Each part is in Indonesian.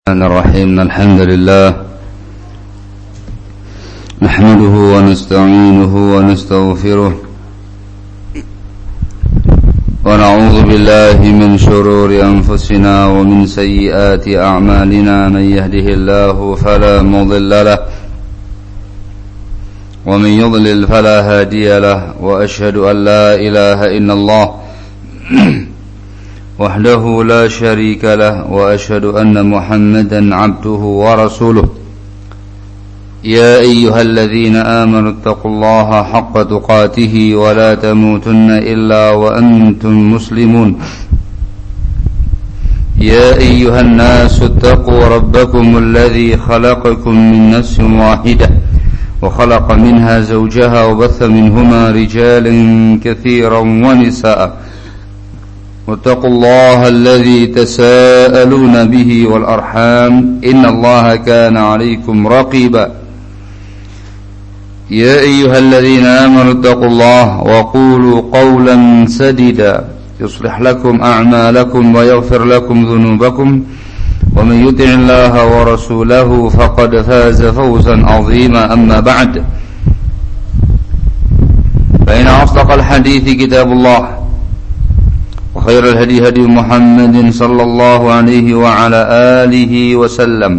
الرحمن الرحيم. الحمد لله نحمده ونستعينه ونستغفره ونعوذ بالله من شرور أنفسنا ومن سيئات أعمالنا. من يهده الله فلا مضل له ومن يضلل فلا هادي له. وأشهد أن لا إله إلا الله وحده لا شريك له. وأشهد أن محمدا عبده ورسوله. يا أيها الذين آمنوا اتقوا الله حق تقاته ولا تموتن إلا وأنتم مسلمون. يا أيها الناس اتقوا ربكم الذي خلقكم من نفس واحدة وخلق منها زوجها وبث منهما رجالا كثيرا ونساء. واتقوا الله الذي تساءلون به والأرحام إن الله كان عليكم رقيبا. يا أيها الذين آمنوا اتقوا الله وقولوا قولا سديدا يصلح لكم أعمالكم ويغفر لكم ذنوبكم. ومن يطع الله ورسوله فقد فاز فوزا عظيما. أما بعد فإن أصدق الحديث كتاب الله وخير الهدي هدي محمد صلى الله عليه وعلى آله وسلم.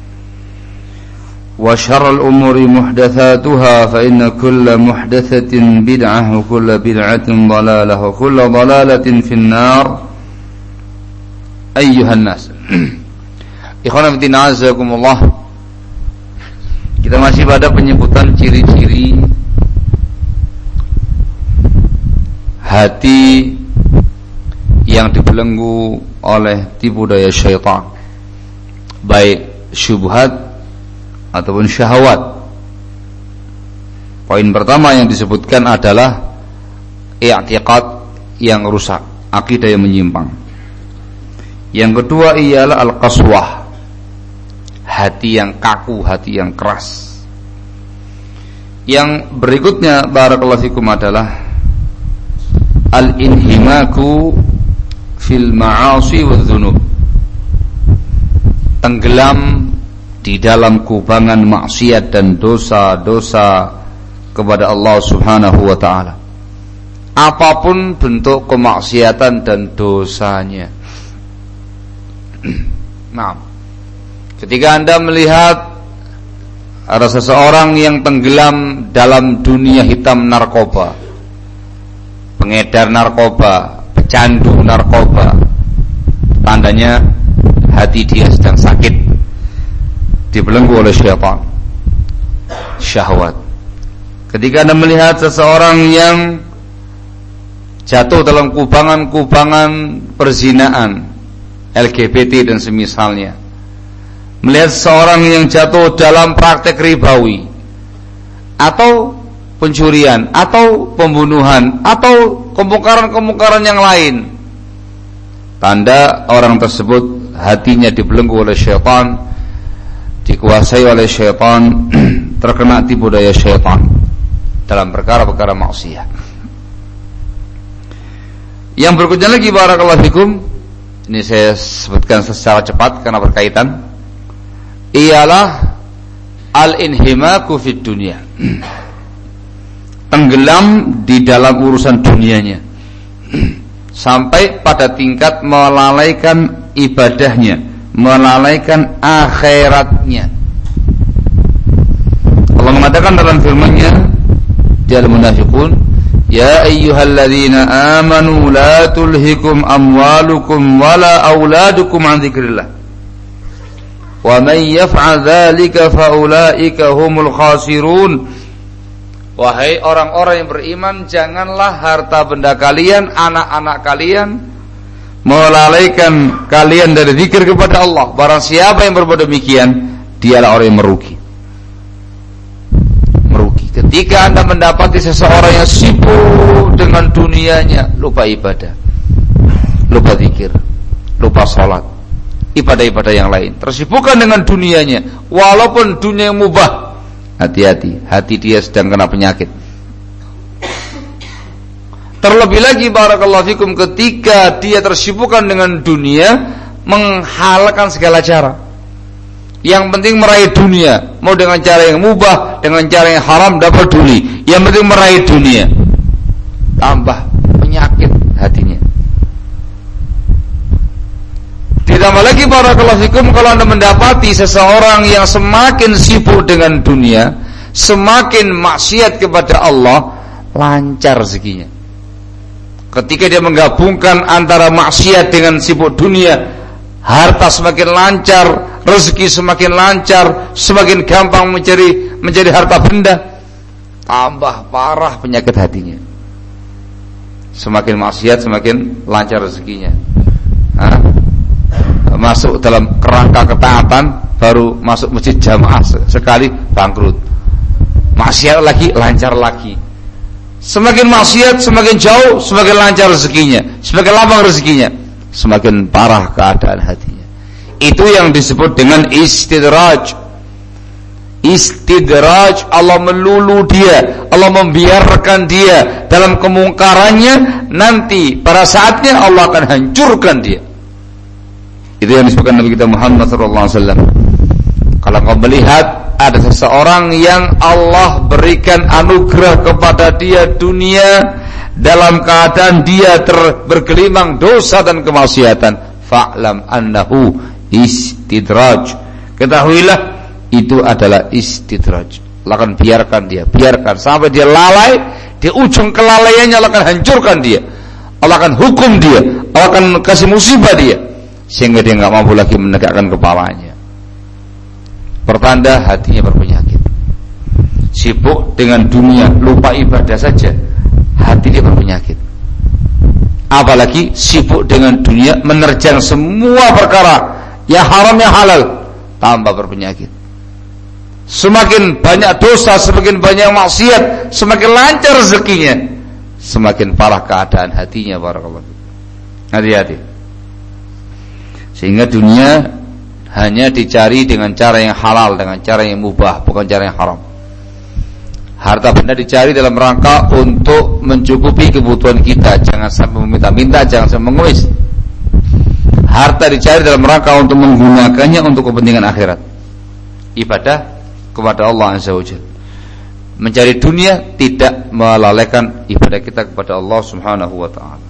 وشر الأمور محدثاتها فإن كل محدثة بدعة وكل بدعة ضلالة وكل ضلالة في النار. أيها الناس Ikhwan fillah azakumullah. Kita masih pada penyebutan ciri-ciri hati yang dibelenggu oleh tipu daya syaitan, baik syubhat ataupun syahwat. Poin pertama yang disebutkan adalah i'tiqad yang rusak, akidah yang menyimpang. Yang kedua ialah al-qaswah, hati yang kaku, hati yang keras. Yang berikutnya barakallahu fikum adalah al-inhimaku fil ma'asi wa dhunub, tenggelam di dalam kubangan maksiat dan dosa-dosa kepada Allah Subhanahu wa ta'ala, apapun bentuk kemaksiatan dan dosanya. Nah, ketika Anda melihat ada seseorang yang tenggelam dalam dunia hitam narkoba, pengedar narkoba, pecandu narkoba, tandanya hati dia sedang sakit, dibelenggu oleh syaitan, syahwat. Ketika Anda melihat seseorang yang jatuh dalam kubangan-kubangan perzinaan, LGBT dan semisalnya, melihat seseorang yang jatuh dalam praktek ribawi atau pencurian atau pembunuhan atau kemungkaran-kemungkaran yang lain, tanda orang tersebut hatinya dibelenggu oleh syaitan, dikuasai oleh syaitan, terkena tipu daya syaitan dalam perkara-perkara maksiat. Yang berikutnya lagi barakallahu fikum, ini saya sebutkan secara cepat karena berkaitan, ialah al-inhimaku fid dunya, tenggelam di dalam urusan dunianya sampai pada tingkat melalaikan ibadahnya, melalaikan akhiratnya. Allah mengatakan dalam firman-Nya di Al-Munafiqun, ya ayyuhalladzina amanu la tulhikum amwalukum wala auladukum an dzikrillah wa man yaf'al dzalika faulaika humul khasirun. Wahai orang-orang yang beriman, janganlah harta benda kalian, anak-anak kalian melalaikan kalian dari zikir kepada Allah. Barang siapa yang berbuat demikian, dialah orang yang merugi. Ketika Anda mendapati seseorang yang sibuk dengan dunianya, lupa ibadah, lupa zikir, lupa sholat, ibadah-ibadah yang lain, tersibukkan dengan dunianya, walaupun dunia yang mubah, hati-hati, hati dia sedang kena penyakit. Terlebih lagi barakallahu fikum, ketika dia tersibukkan dengan dunia, menghalalkan segala cara, Yang penting meraih dunia, mau dengan cara yang mubah, dengan cara yang haram, dapat peduli. Yang penting meraih dunia. Tambah penyakit hatinya. Ditambah lagi barakallahu fikum, kalau Anda mendapati seseorang yang semakin sibuk dengan dunia, semakin maksiat kepada Allah, lancar rezekinya. Ketika dia menggabungkan antara maksiat dengan sibuk dunia, harta semakin lancar, rezeki semakin lancar, semakin gampang mencari harta benda, tambah parah penyakit hatinya. Semakin maksiat semakin lancar rezekinya. Masuk dalam kerangka ketaatan, baru masuk masjid jamaah sekali bangkrut. Maksiat lagi, lancar lagi. Semakin maksiat semakin jauh, semakin lancar rezekinya, semakin lapang rezekinya, semakin parah keadaan hatinya. Itu yang disebut dengan istidraj. Istidraj, Allah melulu dia, Allah membiarkan dia dalam kemungkarannya. Nanti pada saatnya Allah akan hancurkan dia. Itu yang disebutkan Nabi kita Muhammad SAW. Kalau kau melihat ada seseorang yang Allah berikan anugerah kepada dia dunia dalam keadaan dia bergelimang dosa dan kemaksiatan, fa'lam annahu istidraj. Ketahuilah itu adalah istidraj. Allah akan biarkan sampai dia lalai. Di ujung kelalaiannya Allah akan hancurkan dia, Allah akan hukum dia, Allah akan kasih musibah dia, sehingga dia nggak mampu lagi menegakkan kepalanya. Pertanda hatinya berpenyakit. Sibuk dengan dunia, lupa ibadah saja, hati dia berpenyakit. Apalagi sibuk dengan dunia, menerjang semua perkara, yang haram yang halal, tambah berpenyakit. Semakin banyak dosa, semakin banyak maksiat, semakin lancar rezekinya, semakin parah keadaan hatinya. Barakallahu. Hati-hati. Sehingga dunia hanya dicari dengan cara yang halal, dengan cara yang mubah, bukan cara yang haram. Harta benda dicari dalam rangka untuk mencukupi kebutuhan kita, jangan sampai meminta-minta, jangan sampai mengemis. Harta dicari dalam rangka untuk menggunakannya untuk kepentingan akhirat, ibadah kepada Allah Azza wa Jalla. Mencari dunia tidak melalaikan ibadah kita kepada Allah Subhanahu wa ta'ala.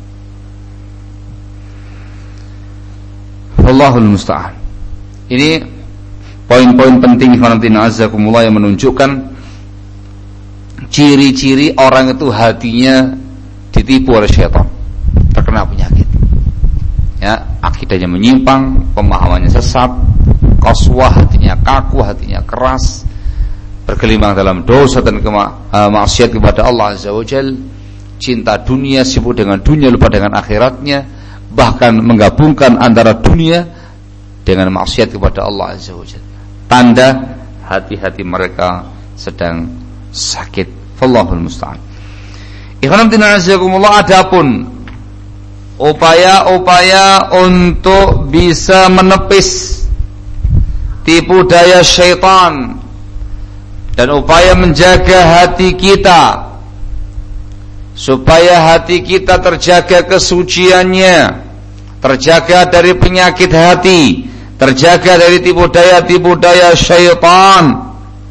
Allahul musta'an. Ini poin-poin penting azakumullah yang menunjukkan ciri-ciri orang itu hatinya ditipu oleh syaitan, terkena penyakit. Ya, akidahnya menyimpang, pemahamannya sesat, qaswah, hatinya kaku, hatinya keras, bergelimang dalam dosa dan maksiat kepada Allah Azza wa Jalla, cinta dunia, sibuk dengan dunia, lupa dengan akhiratnya, bahkan menggabungkan antara dunia dengan maksiat kepada Allah Azza wa Jalla. Tanda hati-hati mereka sedang sakit. Wallahul musta'an. Ikhwan fillah azakumullah, adapun upaya-upaya untuk bisa menepis tipu daya syaitan dan upaya menjaga hati kita supaya hati kita terjaga kesuciannya, terjaga dari penyakit hati, terjaga dari tipu daya syaitan.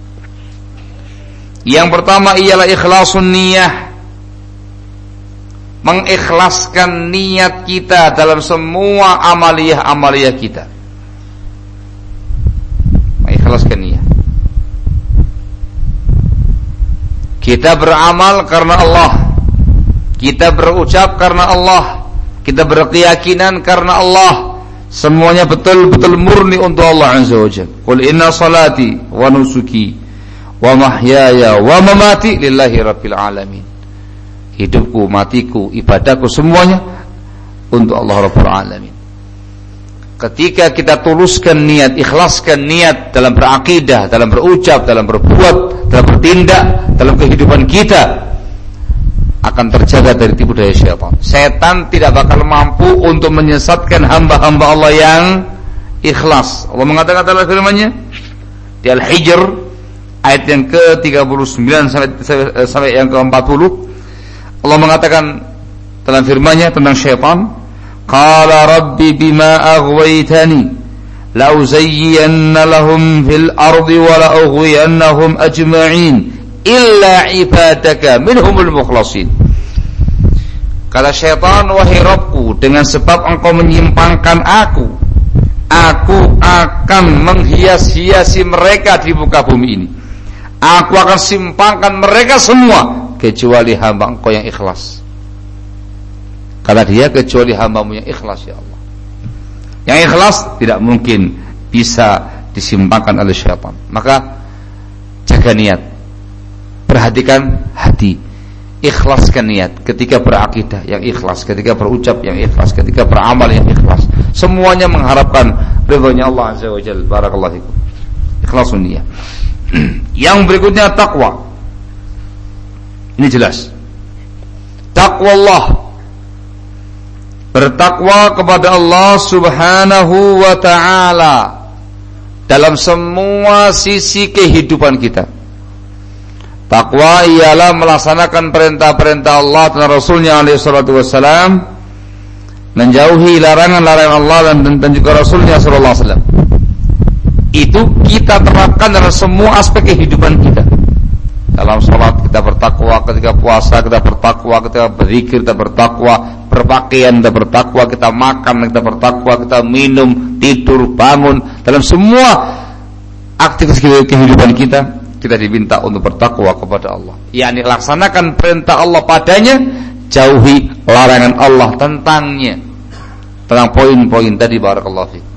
Yang pertama ialah ikhlasun niyah, mengikhlaskan niat kita dalam semua amaliyah kita. Mengikhlaskan niat. Kita beramal karena Allah, kita berucap karena Allah, kita berkeyakinan karena Allah, semuanya betul-betul murni untuk Allah Azza wa Jalla. Qul inna salati wa nusuki wa mahyaya wa mamati lillahi rabbil alamin. Hidupku, matiku, ibadahku semuanya untuk Allah Rabbul Alamin. Ketika kita tuluskan niat, ikhlaskan niat dalam berakidah, dalam berucap, dalam berbuat, dalam bertindak, dalam kehidupan kita, akan terjaga dari tipu daya syaitan. Setan tidak bakal mampu untuk menyesatkan hamba-hamba Allah yang ikhlas. Allah mengatakan dalam firman-Nya di Al-Hijr ayat yang ke-39 sampai yang ke-40, Allah mengatakan dalam firman-Nya tentang syaitan, qala rabbi bima aghwaytani la uzayyanna lahum fil ardi wa la ughwiyannahum ajma'in illa ibadaka minhumul mukhlasin. Kata syaitan, wahai Rabbku, dengan sebab engkau menyimpangkan aku akan menghias-hiasi mereka di muka bumi ini. Aku akan simpangkan mereka semua kecuali hamba engkau yang ikhlas. Kata dia, kecuali hambamu yang ikhlas ya Allah. Yang ikhlas tidak mungkin bisa disimpangkan oleh syaitan. Maka jaga niat, perhatikan hati, ikhlaskan niat ketika berakidah yang ikhlas, ketika berucap yang ikhlas, ketika beramal yang ikhlas. Semuanya mengharapkan ridhonya Allah Azza wa Jalla. Barakallahu fikum. Ikhlasun niat. Yang berikutnya takwa. Ini jelas. Takwa Allah, bertakwa kepada Allah Subhanahu wa ta'ala dalam semua sisi kehidupan kita. Takwa ialah melaksanakan perintah-perintah Allah dan Rasulnya alaihi salatu wassalam, menjauhi larangan-larangan Allah dan juga Rasulnya sallallahu alaihi wasallam. Itu kita terapkan dalam semua aspek kehidupan kita. Dalam sholat kita bertakwa, ketika puasa kita bertakwa, ketika berzikir kita bertakwa, berpakaian kita bertakwa, kita makan kita bertakwa, kita minum, tidur, bangun, dalam semua aktivitas kehidupan kita diminta untuk bertakwa kepada Allah. yakni laksanakan perintah Allah padanya, jauhi larangan Allah tentangnya. Tentang poin-poin tadi, barakallahu fiik.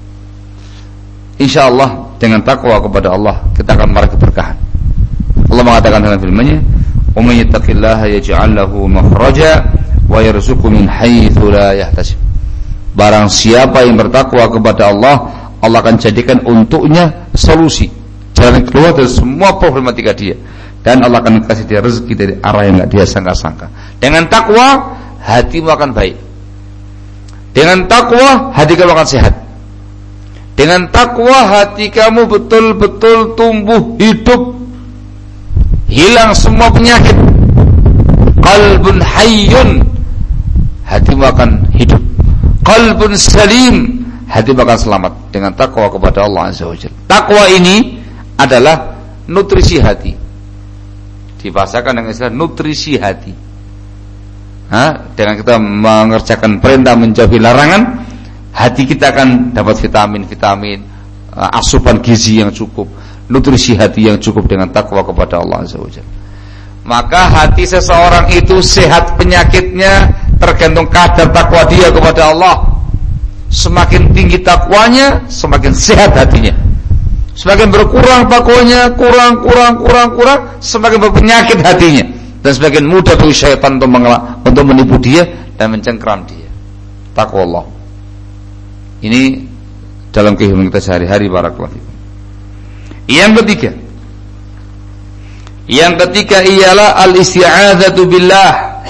Insyaallah dengan takwa kepada Allah kita akan meraih keberkahan. Allah mengatakan dalam firman-Nya, "Wa may yattaqillaha yaj'al lahu makhraja wa yarzuqhu min haitsu la yahtasib." Barang siapa yang bertakwa kepada Allah, Allah akan jadikan untuknya solusi, jalan keluar dari semua problematika dia, dan Allah akan kasih dia rezeki dari arah yang enggak dia sangka-sangka. Dengan takwa hatimu akan baik. Dengan takwa hati kamu akan sehat. Dengan takwa hati kamu betul-betul tumbuh hidup, hilang semua penyakit. Qalbun hayyun, hatimu akan hidup. Qalbun salim, hatimu akan selamat dengan takwa kepada Allah Azza wa Jalla. Takwa ini adalah nutrisi hati. Dibahasakan dengan istilah nutrisi hati. Dengan kita mengerjakan perintah, menjauhi larangan, hati kita akan dapat vitamin-vitamin, asupan gizi yang cukup, nutrisi hati yang cukup dengan takwa kepada Allah Azza wa Jalla. Maka hati seseorang itu sehat penyakitnya tergantung kadar takwa dia kepada Allah. Semakin tinggi takwanya, semakin sehat hatinya. Semakin berkurang takwanya, kurang, semakin berpenyakit hatinya, dan semakin mudah bagi syaitan untuk menipu dia dan mencengkram dia. Takwa Allah ini dalam kehidupan kita sehari-hari, barakallahu fikum. Yang ketiga ialah al-isti'adzatu billah,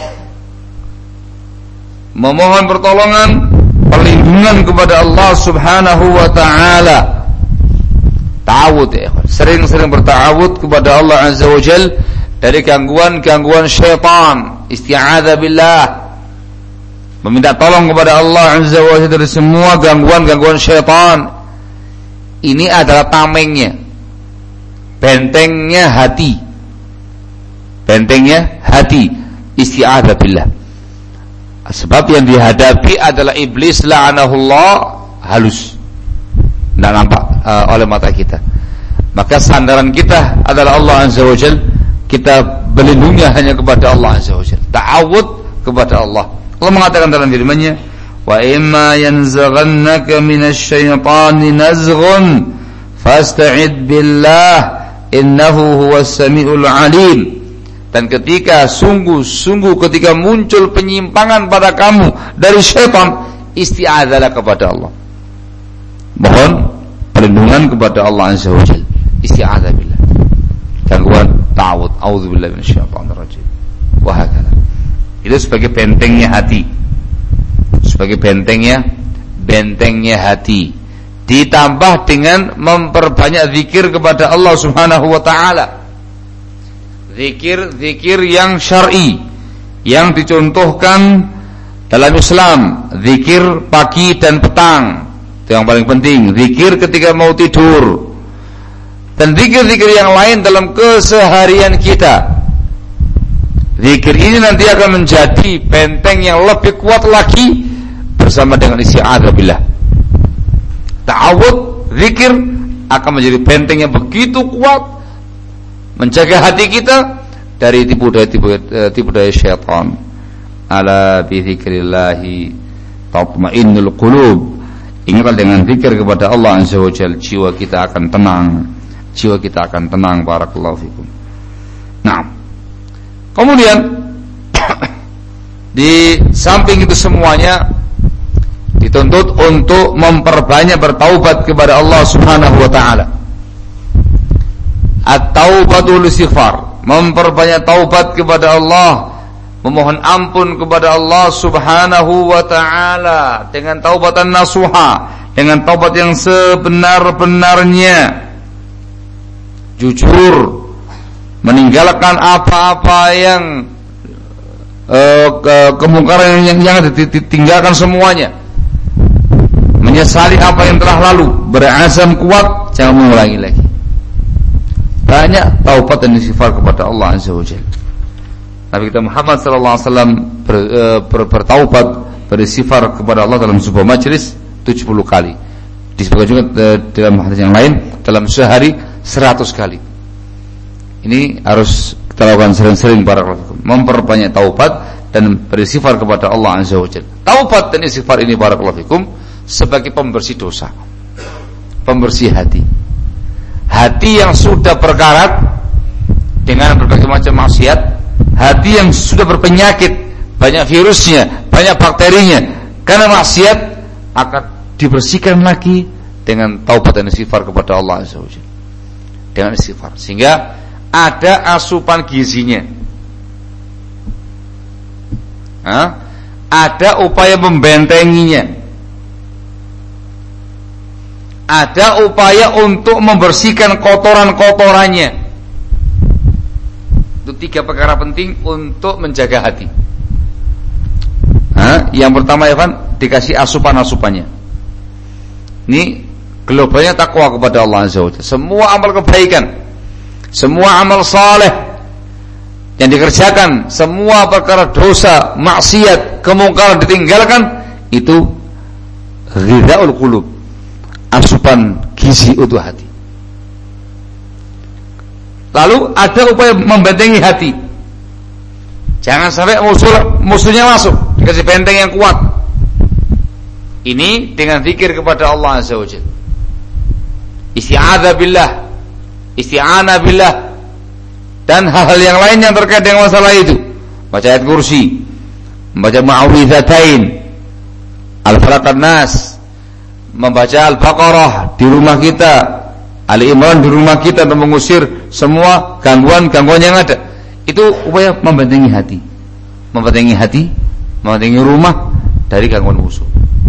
memohon pertolongan, perlindungan kepada Allah Subhanahu wa ta'ala. Ta'awud ya, sering-sering berta'awud kepada Allah Azza wa Jalla dari gangguan-gangguan syaitan. Isti'adzah billah, meminta tolong kepada Allah Azza wa Jalla dari semua gangguan-gangguan syaitan. Ini adalah tamengnya, bentengnya hati. Isti'adzah billah. Sebab yang dihadapi adalah iblis la'anahullah, halus, tidak nampak oleh mata kita. Maka sandaran kita adalah Allah Azza wa Jalla. Kita berlindungnya hanya kepada Allah Azza wa Jalla. Ta'awud kepada Allah. Allah mengatakan dalam firman-Nya, "Wa imma yanzaghannaka minasy-syaitani nazghun fasta'id billah innahu huwas samiul alim." Dan ketika sungguh ketika muncul penyimpangan pada kamu dari syaitan, isti'adzalah kepada Allah. Mohon perlindungan kepada Allah Azza wa Jalla. Isti'adzah billah. Gangguan ta'awud, a'udzubillahi minasyaitonir rajim. Wa hakala. Itu sebagai bentengnya hati. Sebagai bentengnya hati. Ditambah dengan memperbanyak zikir kepada Allah Subhanahu wa ta'ala. Zikir yang syar'i, yang dicontohkan dalam Islam. Zikir pagi dan petang, yang paling penting, zikir ketika mau tidur. Dan zikir-zikir yang lain dalam keseharian kita. Zikir ini nanti akan menjadi benteng yang lebih kuat lagi bersama dengan isti'adzah billah. Ta'awud, zikir akan menjadi benteng yang begitu kuat menjaga hati kita dari tipu daya syaitan. Ala bi dzikrillahi tatma'innul qulub. Ingatlah dengan zikir kepada Allah Azza wa Jalla, jiwa kita akan tenang. Jiwa kita akan tenang. Barakallahu fikum. Nah, kemudian di samping itu semuanya dituntut untuk memperbanyak bertaubat kepada Allah Subhanahu wa taala. At-taubatul istighfar, memperbanyak taubat kepada Allah, memohon ampun kepada Allah Subhanahu wa taala dengan taubatan nasuha, dengan taubat yang sebenar-benarnya, jujur, meninggalkan apa-apa yang kemungkaran yang ditinggalkan semuanya, menyesali apa yang telah lalu, berazam kuat jangan mengulangi lagi. Banyak taubat dan istighfar kepada Allah Azza wa Jalla. Nabi kita Muhammad sallallahu alaihi wasallam bertaubat, beristighfar kepada Allah dalam sebuah majelis 70 kali. Disebutkan juga dalam hadis yang lain dalam sehari 100 kali. Ini harus kita lakukan sering-sering barakallahu fikum. Memperbanyak taubat dan beristighfar kepada Allah Azza wa Jalla. Taubat dan istighfar ini barakallahu fikum sebagai pembersih dosa, pembersih hati. Hati yang sudah berkarat dengan berbagai macam maksiat, hati yang sudah berpenyakit, banyak virusnya, banyak bakterinya, karena maksiat akan dibersihkan lagi dengan taubat dan istighfar kepada Allah Azza wa Jalla. Dengan istighfar, sehingga ada asupan gizinya. Ada upaya membentenginya. Ada upaya untuk membersihkan kotoran-kotorannya. Itu 3 perkara penting untuk menjaga hati. Yang pertama ya kan, dikasih asupan-asupannya. Ini globalnya takwa kepada Allah Azza wa Jalla. Semua amal kebaikan, semua amal saleh yang dikerjakan, semua perkara dosa, maksiat, kemungkaran ditinggalkan, itu ghidaul qulub, asupan gizi untuk hati. Lalu ada upaya membentengi hati. Jangan sampai musuhnya masuk, dikasih benteng yang kuat. Ini dengan zikir kepada Allah Azza wa Jalla. Isti'adzah billah, isti'anah billah, dan hal-hal yang lain yang terkait dengan masalah itu. Baca ayat kursi, membaca ma'awidzatain, al-falaq an-nas, membaca Al-Baqarah di rumah kita, Ali Imran di rumah kita, untuk mengusir semua gangguan-gangguan yang ada. Itu upaya membentengi hati, membentengi hati, membentengi rumah dari gangguan musuh.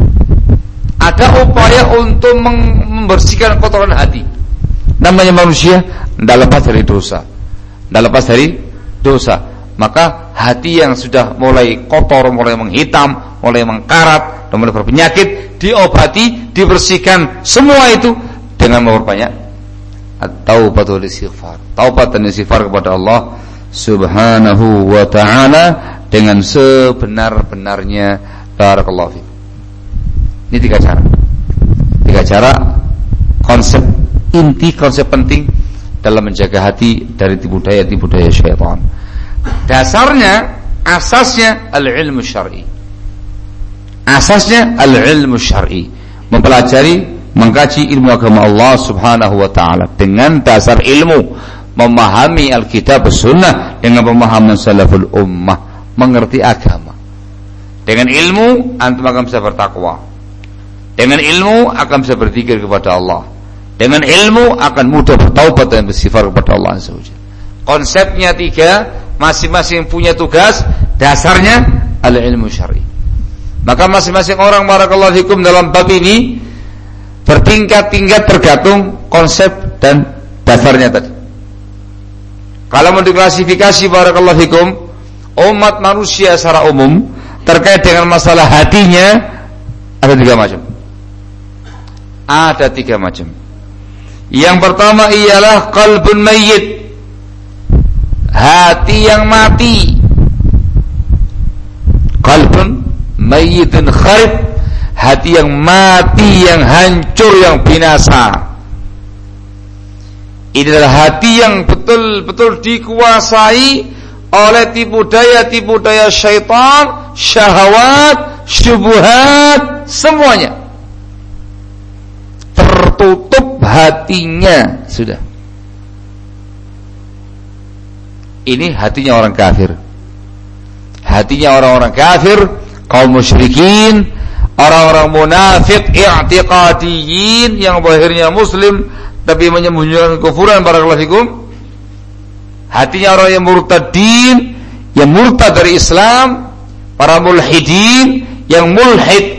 Ada upaya untuk membersihkan kotoran hati. Namanya manusia tidak lepas dari dosa, tidak lepas dari dosa. Maka hati yang sudah mulai kotor, mulai menghitam, mulai mengkarat, dan mulai berpenyakit, diobati, dibersihkan semua itu dengan memperbanyak at-taubatul istighfar, taubat dan istighfar kepada Allah Subhanahu wa ta'ala dengan sebenar-benarnya. Barakallahu fiik. Ini 3 cara. 3 cara, konsep inti, konsep penting dalam menjaga hati dari tipu daya syaitan. Dasarnya, asasnya al-ilmu syar'i. Asasnya al-ilmu syar'i, mempelajari, mengkaji ilmu agama Allah Subhanahu wa ta'ala dengan dasar ilmu, memahami Alkitab Sunnah dengan pemahaman salaful ummah, mengerti agama. Dengan ilmu antum akan bisa bertakwa, dengan ilmu akan bisa berzikir kepada Allah, dengan ilmu akan mudah bertaubat dan bersifat kepada Allah Azza wa Jalla. Konsepnya 3, masing-masing punya tugas. Dasarnya al-ilmu syar'i. Maka masing-masing orang barakallahu fikum dalam bab ini bertingkat-tingkat tergantung konsep dan dasarnya tadi. Kalau mau diklasifikasi barakallahu fikum, umat manusia secara umum terkait dengan masalah hatinya ada 3 macam. Ada 3 macam. Yang pertama ialah qalbun mayyit, hati yang mati. Qalbun mayyitun kharib, hati yang mati, yang hancur, yang binasa. Ini adalah hati yang betul-betul dikuasai oleh tipu daya syaitan, syahwat, syubhat, semuanya. Tertutup hatinya sudah. Ini hatinya orang kafir. Hatinya orang-orang kafir, kaum musyrikin, orang-orang munafik, i'tiqadiyin yang zahirnya muslim tapi menyembunyikan kekufuran. Barakallahu fikum. Hatinya orang yang murtadin, yang murtad dari Islam, para mulhidin, yang mulhid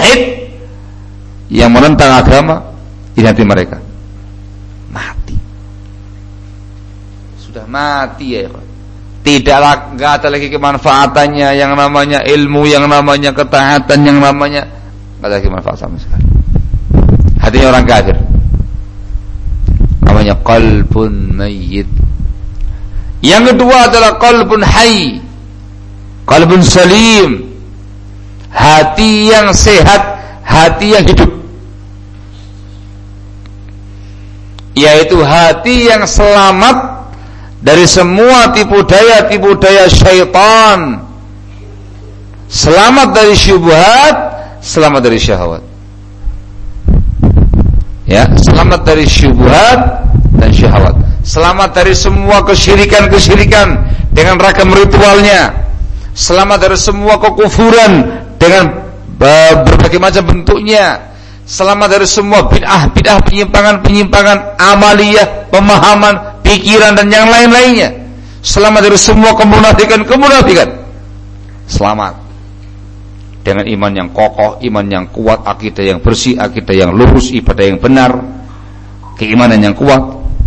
yang menentang agama. Ini hati mereka mati, sudah mati ya. Enggak ada lagi kemanfaatannya, yang namanya ilmu, yang namanya ketaatan, yang namanya enggak ada lagi manfaat sama sekali. Hatinya orang kafir, namanya qalbun mayyit. Yang kedua adalah qalbun hayy, qalbun salim, hati yang sehat, hati yang hidup, yaitu hati yang selamat dari semua tipu daya syaitan, selamat dari syubhat, selamat dari syahwat. Ya, selamat dari syubhat dan syahwat, selamat dari semua kesyirikan dengan ragam ritualnya, selamat dari semua kekufuran dengan berbagai macam bentuknya, selamat dari semua bid'ah, penyimpangan amaliyah, pemahaman, pikiran dan yang lain-lainnya, selamat dari semua kemunafikan. Selamat dengan iman yang kokoh, iman yang kuat, akidah yang bersih, akidah yang lurus, ibadah yang benar, keimanan yang kuat.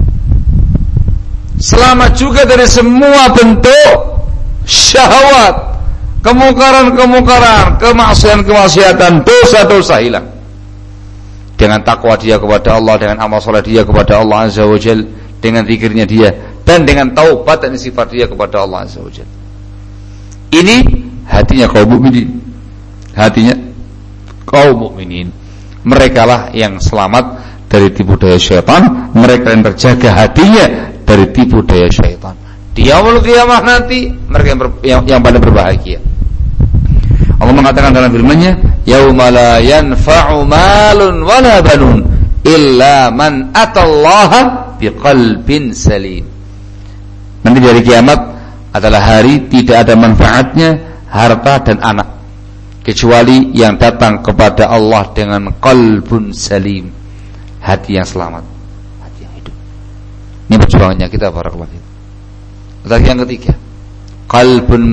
Selamat juga dari semua bentuk syahwat, kemungkaran, kemaksiatan, dosa-dosa hilang. Dengan takwa dia kepada Allah, dengan amal soleh dia kepada Allah Azza wa Jal, dengan zikirnya dia, dan dengan taubat dan sifat dia kepada Allah Azza wa Jal. Ini hatinya kaum mukminin. Hatinya kaum mukminin. Mereka lah yang selamat dari tipu daya syaitan. Mereka yang terjaga hatinya dari tipu daya syaitan. Di yaumul qiyamah nanti mereka yang paling berbahagia. Allah mengatakan dalam firman-Nya, yauma la yanfa'u malun wala banun illa man atallaha biqalbin salim. Nanti dari kiamat adalah hari tidak ada manfaatnya harta dan anak kecuali yang datang kepada Allah dengan qalbun salim, hati yang selamat, hati yang hidup. Ini perjuangannya kita para ulama. Lagi yang ketiga, qalbun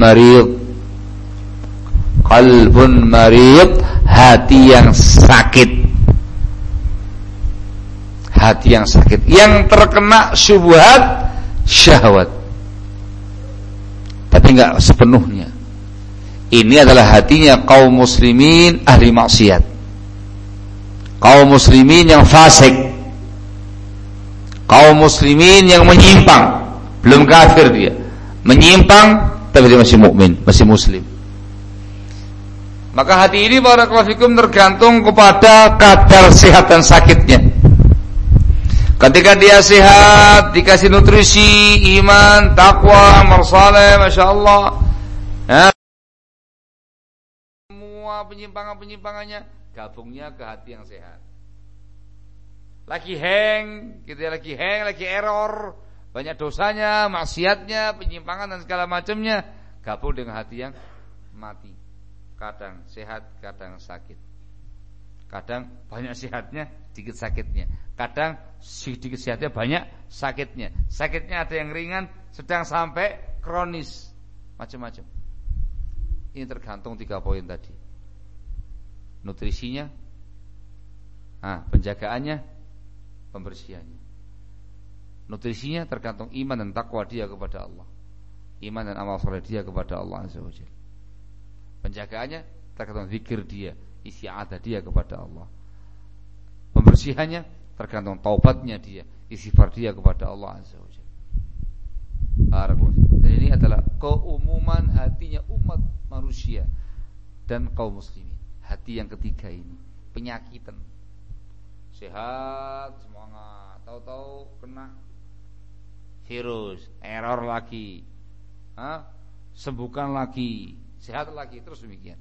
marid, hati yang sakit, yang terkena syubhat, syahwat, tapi enggak sepenuhnya. Ini adalah hatinya kaum muslimin ahli maksiat, kaum muslimin yang fasik, kaum muslimin yang menyimpang. Belum kafir dia, menyimpang tapi dia masih mukmin, masih muslim. Maka hati ini barakallahu fikum tergantung kepada kadar sehat dan sakitnya. Ketika dia sehat, dikasih nutrisi, iman, takwa, amal saleh, masya Allah, ya, semua penyimpangannya gabungnya ke hati yang sehat. Lagi error, banyak dosanya, maksiatnya, penyimpangan dan segala macamnya, gabung dengan hati yang mati. Kadang sehat, kadang sakit. Kadang banyak sehatnya, sedikit sakitnya. Kadang sedikit sehatnya, banyak sakitnya. Sakitnya ada yang ringan, sedang sampai kronis, macam-macam. Ini tergantung 3 poin tadi. Nutrisinya, penjagaannya, pembersihannya. Nutrisinya tergantung iman dan takwa dia kepada Allah, iman dan amal saleh dia kepada Allah Azza wa Jalla. Penjagaannya tergantung zikir dia, isti'adzah dia kepada Allah. Pembersihannya tergantung taubatnya dia, istighfar dia kepada Allah Azza wa Jalla. Dan ini adalah keumuman hatinya umat manusia dan kaum muslimin. Hati yang ketiga ini penyakitan, sehat semangat, tahu-tahu kena virus, error lagi, sembuhkan lagi, sehat lagi, terus demikian.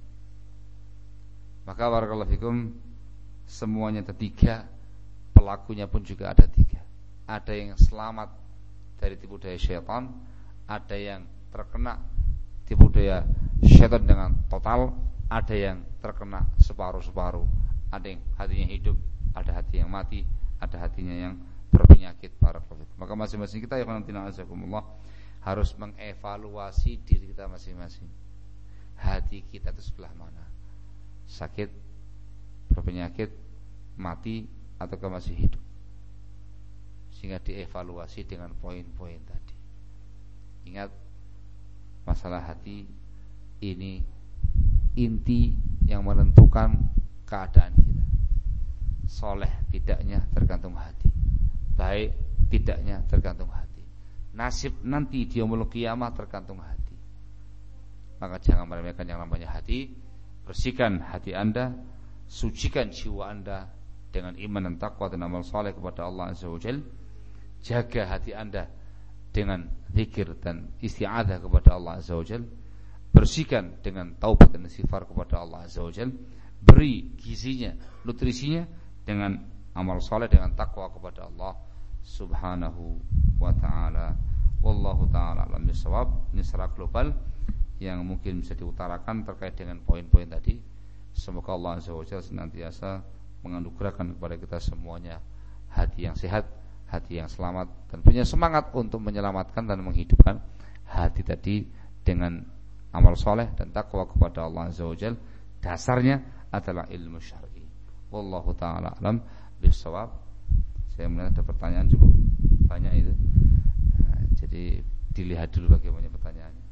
Maka barakallahu fikum, semuanya ketiga, pelakunya pun juga ada tiga. Ada yang selamat dari tipu daya syaitan, ada yang terkena tipu daya syaitan dengan total, ada yang terkena separuh-separuh, ada yang hatinya hidup, ada hati yang mati, ada hatinya yang berpenyakit. Barakallahu fikum. Maka masing-masing kita ya Allah harus mengevaluasi diri kita masing-masing. Hati kita itu sebelah mana? Sakit, berpenyakit, mati, ataukah masih hidup? Sehingga dievaluasi dengan poin-poin tadi. Ingat, masalah hati ini inti yang menentukan keadaan kita. Soleh tidaknya tergantung hati, baik tidaknya tergantung hati. Nasib nanti di yaumul qiyamah tergantung hati. Maka jangan meremehkan yang namanya hati. Bersihkan hati Anda, sucikan jiwa Anda dengan iman dan takwa dan amal saleh kepada Allah Azza wa Jalla. Jaga hati Anda dengan zikir dan isti'adzah kepada Allah Azza wa Jalla. Bersihkan dengan taubat dan istighfar kepada Allah Azza wa Jalla. Beri gizinya, nutrisinya dengan amal saleh, dengan takwa kepada Allah Subhanahu wa ta'ala. Wallahu ta'ala alam bisawab. Ini secara global yang mungkin bisa diutarakan terkait dengan poin-poin tadi. Semoga Allah Azza wa Jalla senantiasa menganugerahkan kepada kita semuanya hati yang sehat, hati yang selamat, dan punya semangat untuk menyelamatkan dan menghidupkan hati tadi dengan amal soleh dan takwa kepada Allah Azza wa Jalla. Dasarnya adalah ilmu syar'i. Wallahu ta'ala alam bisawab. Saya melihat ada pertanyaan cukup banyak itu. Jadi dilihat dulu bagaimana pertanyaannya.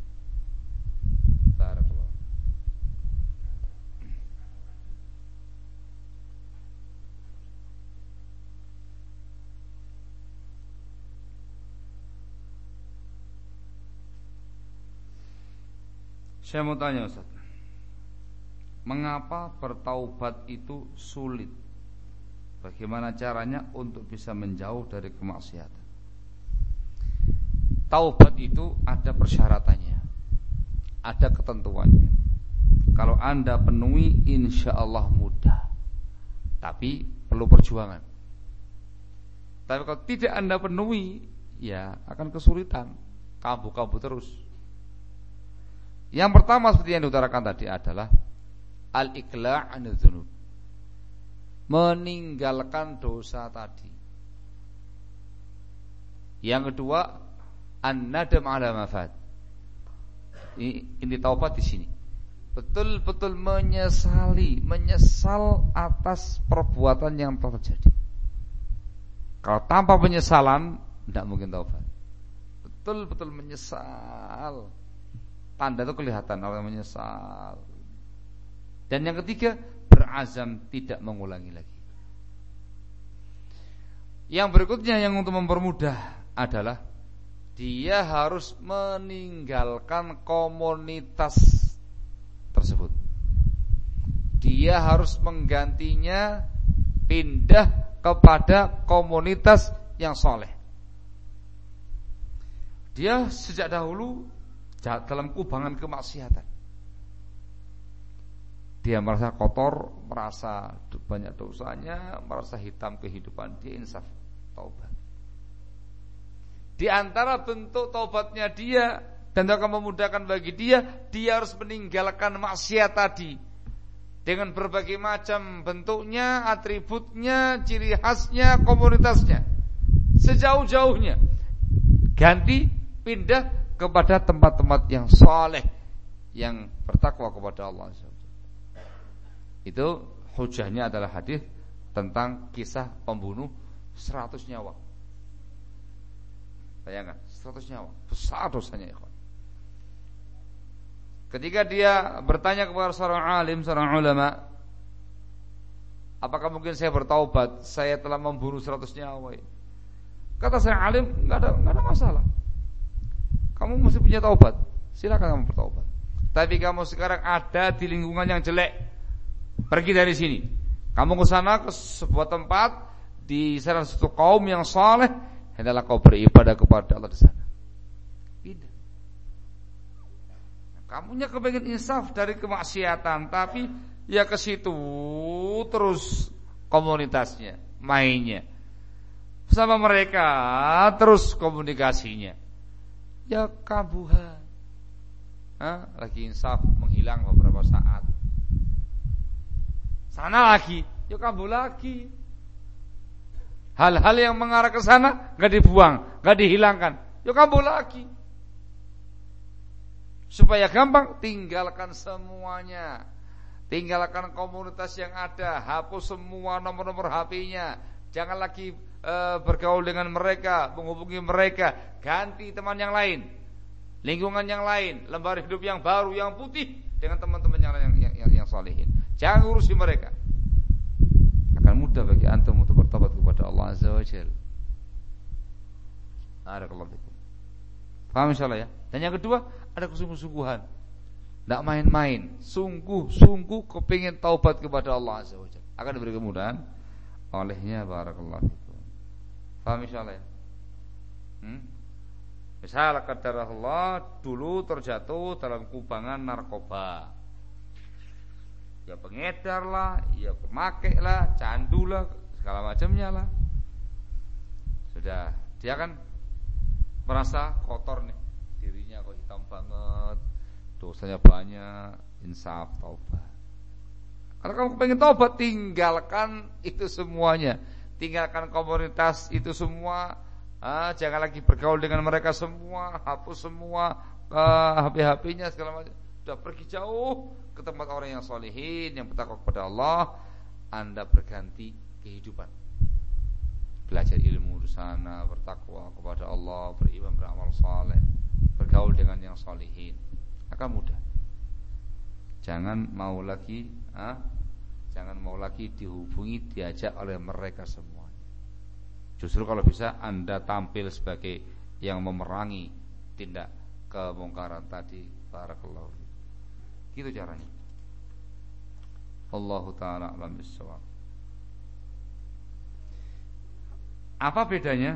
Barakallah. Saya mau tanya Ustaz, mengapa bertaubat itu sulit? Bagaimana caranya untuk bisa menjauh dari kemaksiatan? Taubat itu ada persyaratannya, ada ketentuannya. Kalau Anda penuhi, insya Allah mudah. Tapi perlu perjuangan. Tapi kalau tidak Anda penuhi, ya akan kesulitan, kambuh-kambuh terus. Yang pertama seperti yang diutarakan tadi adalah al-iqla' 'anil dzunub, meninggalkan dosa tadi. Yang kedua, an-nadam 'ala ma fat. Ini taubat di sini. Betul-betul menyesal atas perbuatan yang telah terjadi. Kalau tanpa penyesalan tidak mungkin taubat. Betul-betul menyesal. Tanda itu kelihatan orang menyesal. Dan yang ketiga, berazam tidak mengulangi lagi. Yang berikutnya yang untuk mempermudah adalah dia harus meninggalkan komunitas tersebut. Dia harus menggantinya, pindah kepada komunitas yang soleh. Dia sejak dahulu dalam kubangan kemaksiatan. Dia merasa kotor, merasa banyak dosanya, merasa hitam kehidupan. Dia insaf, taubat. Di antara bentuk taubatnya dia dan akan memudahkan bagi dia harus meninggalkan maksiat tadi dengan berbagai macam bentuknya, atributnya, ciri khasnya, komunitasnya, sejauh-jauhnya. Ganti, pindah kepada tempat-tempat yang saleh, yang bertakwa kepada Allah. Itu hujahnya adalah hadis tentang kisah pembunuh 100 nyawa. Bayangkan, 100 nyawa, besar dosanya, ikhwan. Ketika dia bertanya kepada seorang alim, seorang ulama, Apakah mungkin saya bertaubat? Saya telah membunuh 100 nyawa. Kata saya alim, enggak ada masalah. Kamu mesti punya taubat. Silakan kamu bertaubat. Tapi kamu sekarang ada di lingkungan yang jelek, pergi dari sini. Kamu ke sana, ke sebuah tempat di sana satu kaum yang saleh, hendaklah kau beribadah kepada Allah di sana. Pindah. Kamunya kepengen insaf dari kemaksiatan, tapi ya ke situ terus komunitasnya, mainnya sama mereka, terus komunikasinya. Ya kambuhan. Lagi insaf menghilang beberapa saat. Sana lagi, ya kambuh lagi. Hal-hal yang mengarah ke sana enggak dibuang, enggak dihilangkan. Ya kambuh lagi. Supaya gampang, tinggalkan semuanya. Tinggalkan komunitas yang ada, hapus semua nomor-nomor HP-nya. Jangan lagi bergaul dengan mereka, menghubungi mereka. Ganti teman yang lain, lingkungan yang lain, lembar hidup yang baru, yang putih, dengan teman-teman yang lain yang salihin. Jangan urusi mereka. Akan mudah bagi antum untuk bertobat kepada Allah Azza wa Jalla. Barakallahu fikum. Paham insyaallah ya? Dan yang kedua, ada kesungguh-sungguhan. Tidak main-main, sungguh-sungguh kepingin taubat kepada Allah Azza wa Jalla. Akan diberi kemudahan olehnya. Barakallahu fikum. Paham insyaallah ya? Misal qadarullah dulu terjatuh dalam kubangan narkoba. Ya pengedar lah, ya pemakai lah, candu lah, segala macamnya lah. Sudah, dia kan merasa kotor nih, dirinya kok hitam banget, dosanya banyak, insaf, taubat. Kalau kamu pengen taubat, tinggalkan itu semuanya. Tinggalkan komunitas itu semua. Jangan lagi bergaul dengan mereka semua. Hapus semua HP-HP-nya segala macam. Sudah pergi jauh ke tempat orang yang sholihin, yang bertakwa kepada Allah. Anda berganti kehidupan. Belajar ilmu di sana, bertakwa kepada Allah, beriman, beramal saleh, bergaul dengan yang sholihin. Akan mudah. Jangan mau lagi dihubungi, diajak oleh mereka semua. Justru kalau bisa Anda tampil sebagai yang memerangi tindak kemungkaran tadi. Barakallahu. Gitu caranya. Allahu ta'ala a'lam bissawab. Apa bedanya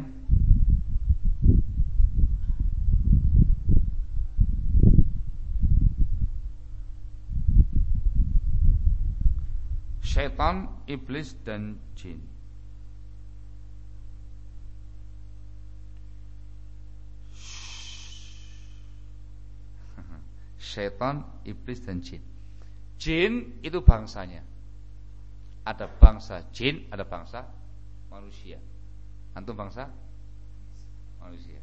syaitan, iblis, dan jin? Syaitan, iblis, dan jin. Jin itu bangsanya. Ada bangsa jin, ada bangsa manusia. Antum bangsa manusia.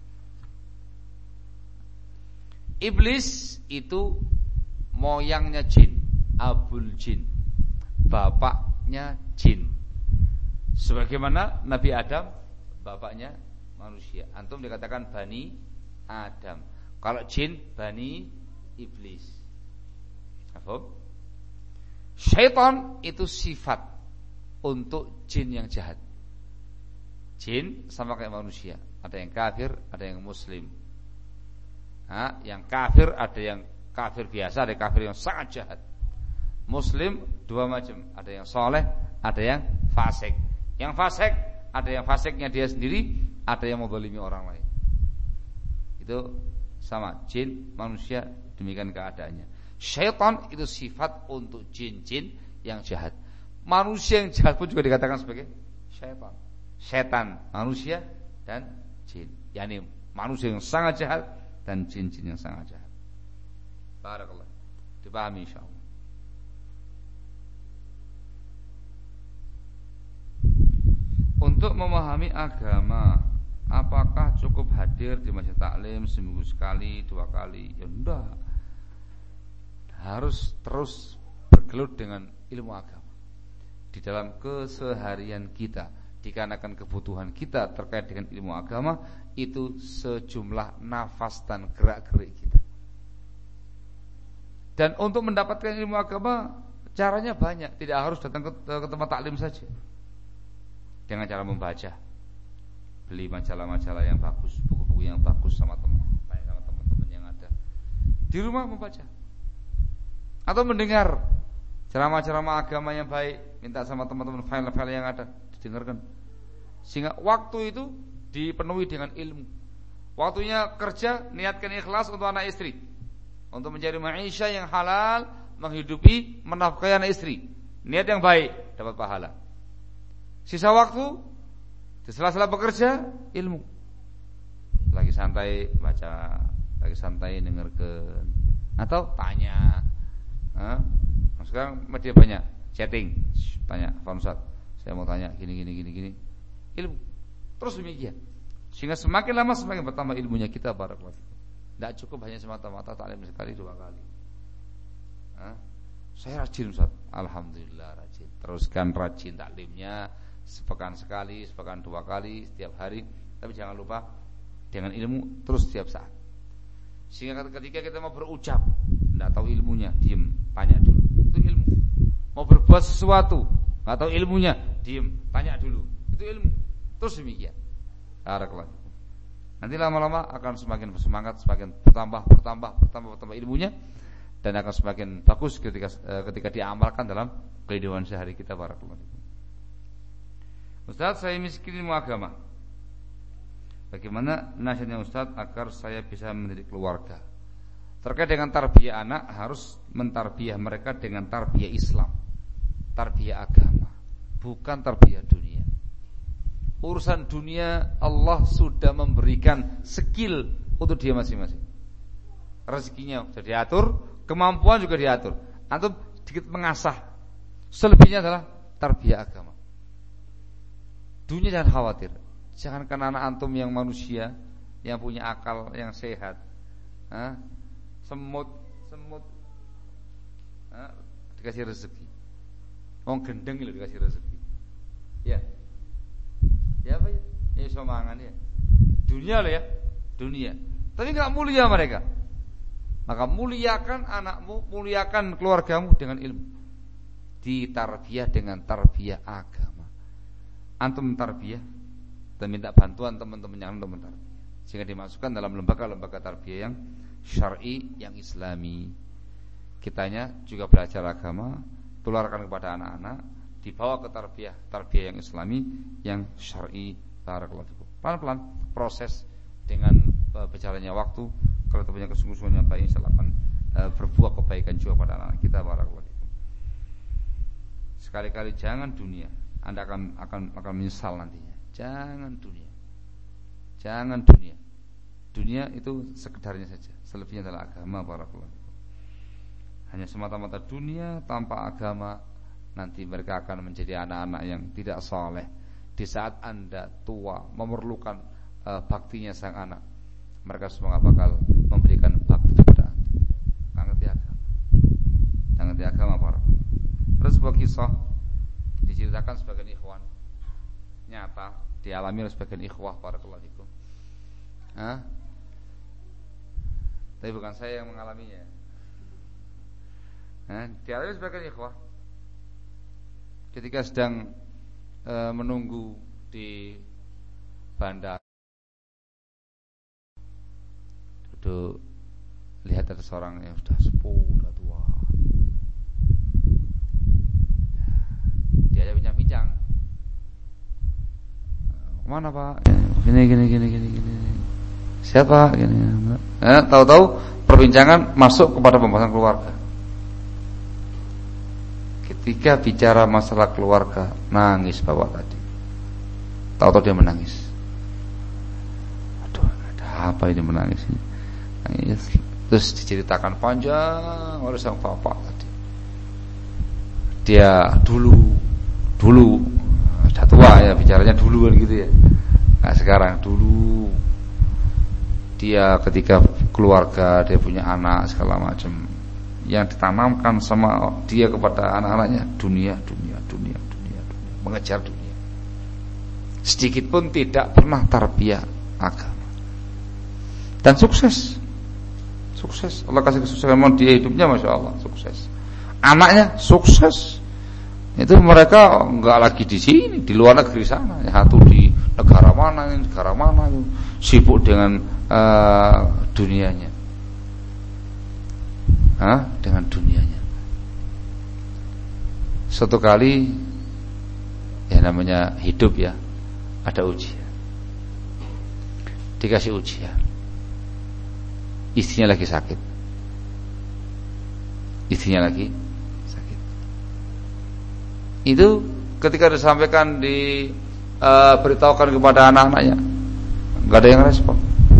Iblis itu moyangnya jin, abul jin, bapaknya jin. Sebagaimana Nabi Adam, bapaknya manusia. Antum dikatakan Bani Adam. Kalau jin, Bani Iblis. Paham? Syaitan itu sifat untuk jin yang jahat. Jin sama kayak manusia. Ada yang kafir, ada yang muslim. Yang kafir ada yang kafir biasa, ada yang kafir yang sangat jahat. Muslim dua macam, ada yang soleh, ada yang fasik. Yang fasik, ada yang fasiknya dia sendiri, ada yang menzalimi orang lain. Itu sama, jin, manusia, demikian keadaannya. Syaitan itu sifat untuk jin-jin yang jahat. Manusia yang jahat pun juga dikatakan sebagai syaitan. Setan, manusia, dan jin. Yani manusia yang sangat jahat dan jin-jin yang sangat jahat. Barakallah. Dipahami insyaallah. Untuk memahami agama, apakah cukup hadir di masjid taklim seminggu sekali, 2 kali? Ya enggak. Harus terus bergelut dengan ilmu agama di dalam keseharian kita, dikarenakan kebutuhan kita terkait dengan ilmu agama itu sejumlah nafas dan gerak-gerik kita. Dan untuk mendapatkan ilmu agama Caranya banyak, tidak harus datang ke tempat taklim saja. Dengan cara membaca, beli majalah-majalah yang bagus, buku-buku yang bagus sama teman-teman yang ada. Di rumah membaca. Atau mendengar ceramah-ceramah agama yang baik, minta sama teman-teman file-file yang ada didengarkan. Sehingga waktu itu dipenuhi dengan ilmu. Waktunya kerja, niatkan ikhlas untuk anak istri, untuk mencari maisha yang halal, menghidupi, menafkahi anak istri. Niat yang baik, dapat pahala. Sisa waktu di sela-sela bekerja, ilmu. Lagi santai baca, lagi santai dengarkan, atau tanya. Sekarang media banyak, chatting, tanya, Pak Ustaz, saya mau tanya gini. Ilmu. Terus demikian. Sehingga semakin lama semakin bertambah ilmunya kita para keluarga. Tidak cukup hanya semata-mata taklim sekali 2 kali. Saya rajin Ustaz, alhamdulillah rajin. Teruskan rajin taklimnya, sepekan sekali, sepekan 2 kali, setiap hari. Tapi jangan lupa dengan ilmu terus setiap saat. Sehingga ketika kita mau berucap, tidak tahu ilmunya, diem, tanya dulu. Itu ilmu. Mau berbuat sesuatu, nggak tahu ilmunya, diem, tanya dulu. Itu ilmu. Terus demikian. Barakallahu. Nanti lama-lama akan semakin bersemangat, semakin bertambah ilmunya, dan akan semakin bagus ketika diamalkan dalam kehidupan sehari kita. Barakallahu. Ustaz, saya miskin ilmu agama. Bagaimana nasihatnya Ustaz agar saya bisa mendidik keluarga? Terkait dengan tarbiyah anak, harus mentarbiyah mereka dengan tarbiyah Islam, tarbiyah agama, bukan tarbiyah dunia. Urusan dunia Allah sudah memberikan skill untuk dia masing-masing. Rezekinya sudah diatur, kemampuan juga diatur. Antum sedikit mengasah. Selebihnya adalah tarbiyah agama. Dunia jangan khawatir. Jangankan anak antum yang manusia, yang punya akal, yang sehat, semut dikasih rezeki. Wong gendeng lho dikasih rezeki. Ya apa ya? Ya iso mangan ya. Dunia loh ya, dunia. Tapi enggak mulia mereka. Maka muliakan anakmu, muliakan keluargamu dengan ilmu. Ditarbiyah dengan tarbiyah agama. Antum tarbiyah dan minta bantuan teman-teman yang antum tarbiyah, sehingga dimasukkan dalam lembaga-lembaga tarbiyah yang syar'i, yang islami. Kitanya juga belajar agama, tularkan kepada anak-anak, dibawa ke tarbiyah yang islami, yang syar'i. Barakallahu fikum. Pelan-pelan proses dengan berjalannya waktu, kalau kita punya kesungguhan yang baik, insyaallah akan berbuah kebaikan juga pada anak kita. Barakallahu fikum. Sekali-kali jangan dunia, Anda akan menyesal nantinya. Jangan dunia. Jangan dunia. Dunia itu sekedarnya saja, selebihnya adalah agama. Barakallahu fikum. Hanya semata-mata dunia tanpa agama, nanti mereka akan menjadi anak-anak yang tidak saleh. Di saat Anda tua memerlukan baktinya sang anak, mereka semua bakal memberikan bakti kepada Anda. Nggak ngerti agama. Nggak ngerti agama para. Terus sebuah kisah diceritakan sebagian ikhwan, nyata dialami oleh sebagian ikhwah. Barakallahu fikum. Tapi bukan saya yang mengalaminya. Dialami sebagian ikhwah ketika sedang menunggu di bandara, duduk, lihat ada seorang yang sudah sepuh, sudah tua. Dia bincang-bincang, kemana Pak? Gini. Siapa? Gini. Tahu-tahu perbincangan masuk kepada pembahasan keluarga. Ketika bicara masalah keluarga, nangis bapak tadi. Tahu-tahu dia menangis. Aduh, ada apa ini menangis ini? Nangis. Terus diceritakan panjang oleh sang bapak tadi. Dia dulu sudah tua ya, bicaranya dulu kan gitu ya. Nah sekarang dulu dia ketika keluarga, dia punya anak segala macam, yang ditanamkan sama dia kepada anak-anaknya dunia, mengejar dunia. Sedikit pun tidak pernah tarbiyah agama. Dan sukses. Allah kasih kesuksesan dia hidupnya, masya Allah, sukses. anaknya sukses. Itu mereka enggak lagi di sini, di luar negeri sana. Satu di negara mana, sibuk dengan dunianya. Dengan dunianya. Suatu kali ya namanya hidup ya, ada ujian. Dikasih ujian. Istrinya lagi sakit. Itu ketika disampaikan beritahukan kepada anak-anaknya, nggak ada yang respon.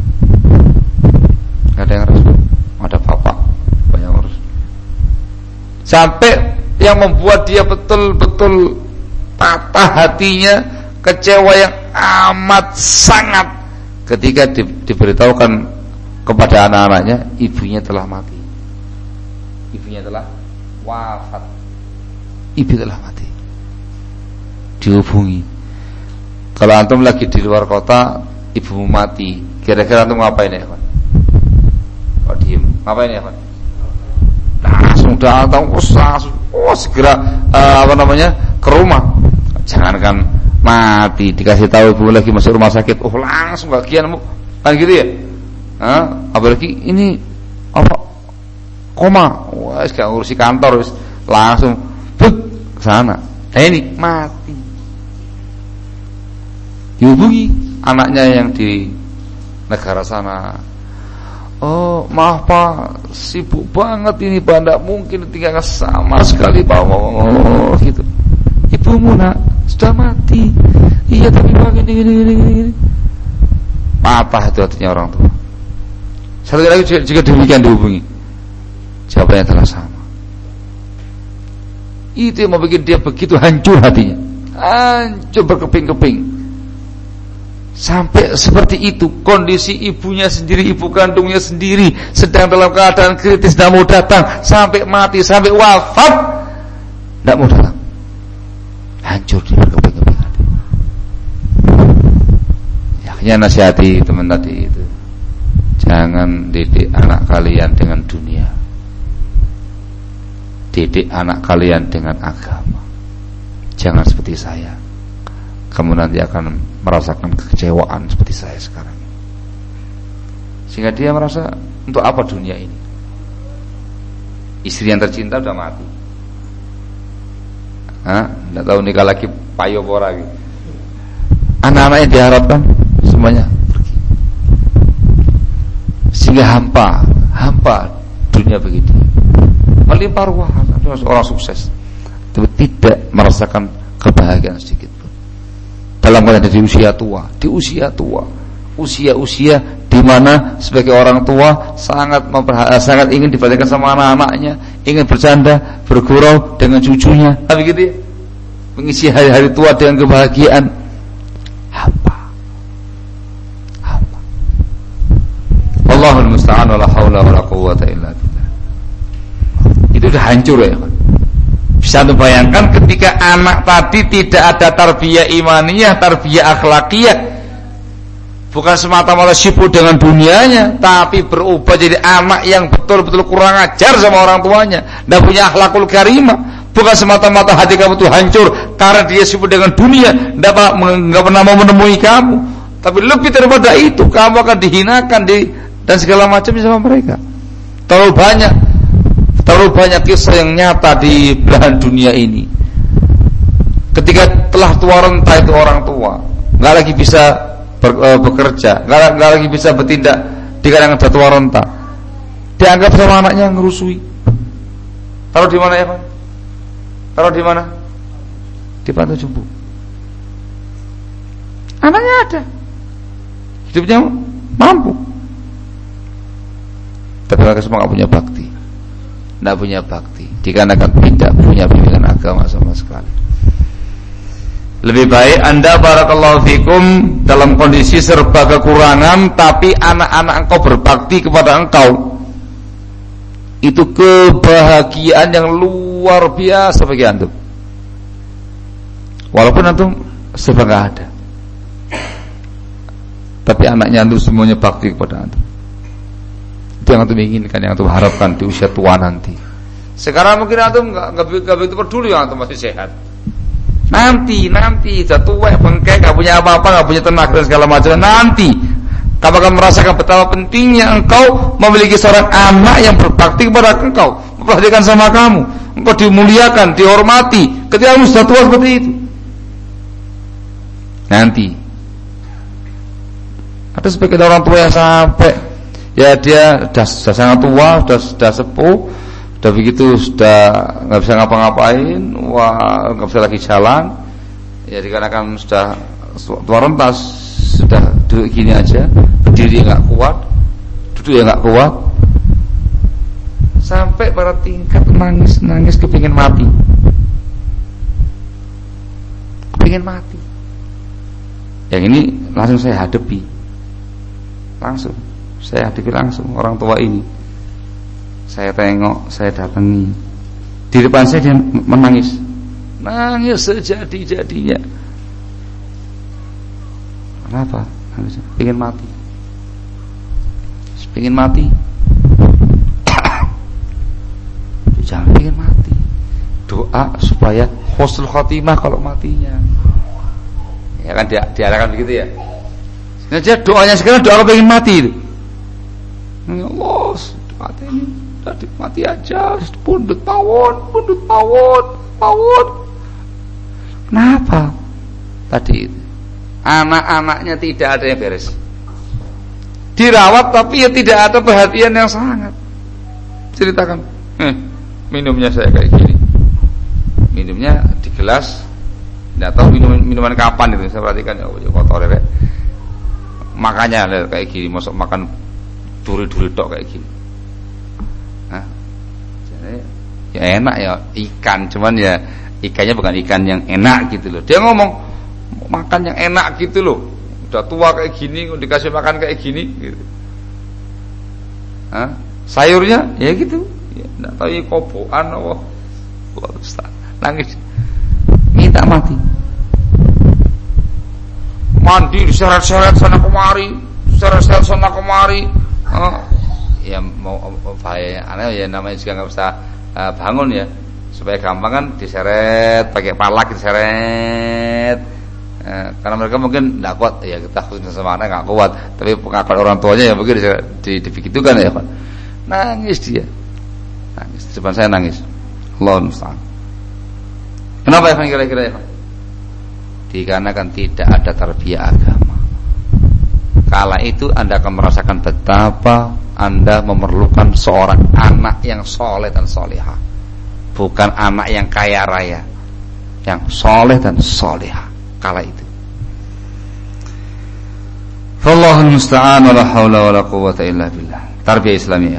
Ada bapak banyak urus. Sampai yang membuat dia betul-betul patah hatinya, kecewa yang amat sangat ketika diberitahukan kepada anak-anaknya, ibunya telah mati. Ibunya telah wafat. Ibu telah mati. Dihubungi. Kalau antum lagi di luar kota, ibumu mati, kira-kira antum ngapain ya, Pak? Kok diem? Ngapain ya, Pak? Langsung datang, segera ke rumah. Jangankan mati, dikasih tahu ibu lagi masuk rumah sakit, langsung bagian kan gitu ya? Apalagi ini koma, gak ngurusi kantor, langsung ke sana. Ini mati. Dihubungi anaknya yang di negara sana. Oh maaf Pak, sibuk banget ini Pak, tidak mungkin tinggal sama sekali Pak. Oh gitu. Ibumu nak sudah mati. Iya tapi Pak gini. Patah itu hatinya orang tua. Satu lagi juga demikian dihubungi, jawabannya telah sama. Itu yang membuat dia begitu hancur hatinya, hancur berkeping-keping. Sampai seperti itu kondisi ibunya sendiri, ibu kandungnya sendiri sedang dalam keadaan kritis, tidak mau datang, sampai mati, sampai wafat, tidak mau datang. Hancur dia berkeping-keping hati. Akhirnya nasihati teman tadi itu, jangan didik anak kalian dengan dunia, didik anak kalian dengan agama. Jangan seperti saya, kamu nanti akan merasakan kekecewaan seperti saya sekarang. Sehingga dia merasa, untuk apa dunia ini? Istri yang tercinta sudah mati, tidak tahu nikah lagi payo pora lagi. Anak-anak yang diharapkan semuanya pergi. Sehingga hampa dunia begitu, melimpah ruah. Orang sukses tapi tidak merasakan kebahagiaan sedikit pun. Dalam keadaan di usia tua, usia di mana sebagai orang tua sangat ingin diperhatikan sama anak-anaknya, ingin bercanda, bergurau dengan cucunya, tapi gitu ya, mengisi hari-hari tua dengan kebahagiaan. Hampa. Allahul musta'an wala haula wala quwwata illa billah. Itu udah hancur ya. Bisa membayangkan ketika anak tadi tidak ada tarbiyah imaniyah, tarbiyah akhlakiyah, bukan semata-mata sibuk dengan dunianya, tapi berubah jadi anak yang betul-betul kurang ajar sama orang tuanya, tidak punya akhlakul karimah. Bukan semata-mata hati kamu itu hancur karena dia sibuk dengan dunia, tidak pernah mau menemui kamu, tapi lebih daripada itu, kamu akan dihinakan dan segala macam sama mereka. Terlalu banyak kisah yang nyata di belahan dunia ini. Ketika telah tua renta itu orang tua, nggak lagi bisa bekerja, nggak lagi bisa bertindak di kalangan tua renta, dianggap sama anaknya ngerusui. Taruh di mana ya Pak? Taruh di mana? Di pantai jumbo. Anaknya ada, hidupnya mampu, tapi mereka semua nggak punya bakti. Tidak punya bakti, dikarenakan tidak punya bimbingan agama sama sekali. Lebih baik Anda barakallahu fikum dalam kondisi serba kekurangan, tapi anak-anak engkau berbakti kepada engkau. Itu kebahagiaan yang luar biasa bagi antum. Walaupun antum serba gak ada, tapi anaknya antum semuanya bakti kepada antum. Itu yang antum inginkan, yang antum harapkan di usia tua nanti. Sekarang mungkin antum enggak begitu peduli, antum masih sehat. Nanti sudah tua, bengkek, enggak punya apa-apa, enggak punya tenaga dan segala macam. Nanti kamu akan merasakan betapa pentingnya engkau memiliki seorang anak yang berbakti kepada engkau, memperhatikan sama kamu, engkau dimuliakan, dihormati ketika kamu sudah tua seperti itu. Nanti ada sebagian orang tua yang sampai ya dia sudah sangat tua, sudah sepuh, sudah begitu, sudah nggak bisa ngapa-ngapain, nggak bisa lagi jalan, ya dikarenakan sudah tua rentas, sudah duduk gini aja, berdiri nggak kuat, duduk ya nggak kuat, sampai pada tingkat nangis kepingin mati. Yang ini langsung saya hadapi langsung orang tua ini. Saya tengok, saya datangi, di depan saya dia menangis sejadi-jadinya. Kenapa? Pengen mati. Jangan pengen mati. Doa supaya husnul khotimah kalau matinya. Ya kan diarahkan begitu ya. Sengaja doanya sekarang doa pengen mati itu. Ya Allah, mati ini tadi mati aja, pundut pawon. Kenapa? Tadi itu anak-anaknya tidak ada yang beres. Dirawat tapi ya tidak ada perhatian yang sangat. Ceritakan, minumnya saya kayak gini. Minumnya di gelas. Tidak tahu minuman kapan itu, saya perhatikan ya kotor ya. Makanya kayak gini, masuk makan duri-duri tok kayak gini. Nah, jadi, ya enak ya ikan, cuman ya ikannya bukan ikan yang enak gitu loh. Dia ngomong makan yang enak gitu loh. Udah tua kayak gini, dikasih makan kayak gini gitu. Sayurnya ya gitu. Ya enggak tahu ya kobokan apa. Nangis. Minta mati. Mandi diseret-seret sana kemari, ya mau bahaya aneh ya, namanya juga nggak bisa bangun ya, supaya gampang kan diseret pakai palak diseret, karena mereka mungkin nggak kuat ya, kita khususnya sama anak nggak kuat, tapi pengakuan orang tuanya ya mungkin dibegitukan ya Pak. Nangis dia, nangis depan saya nangis. Allahu musta'an. Kenapa ya kira-kira ya Pak? Dikarenakan tidak ada tarbiyah agama. Kala itu Anda akan merasakan betapa Anda memerlukan seorang anak yang soleh dan solehah, bukan anak yang kaya raya, yang soleh dan solehah. Kala itu Wallahul musta'an, wala haula wala quwwata illa billah. Tarbiyah Islamiyah.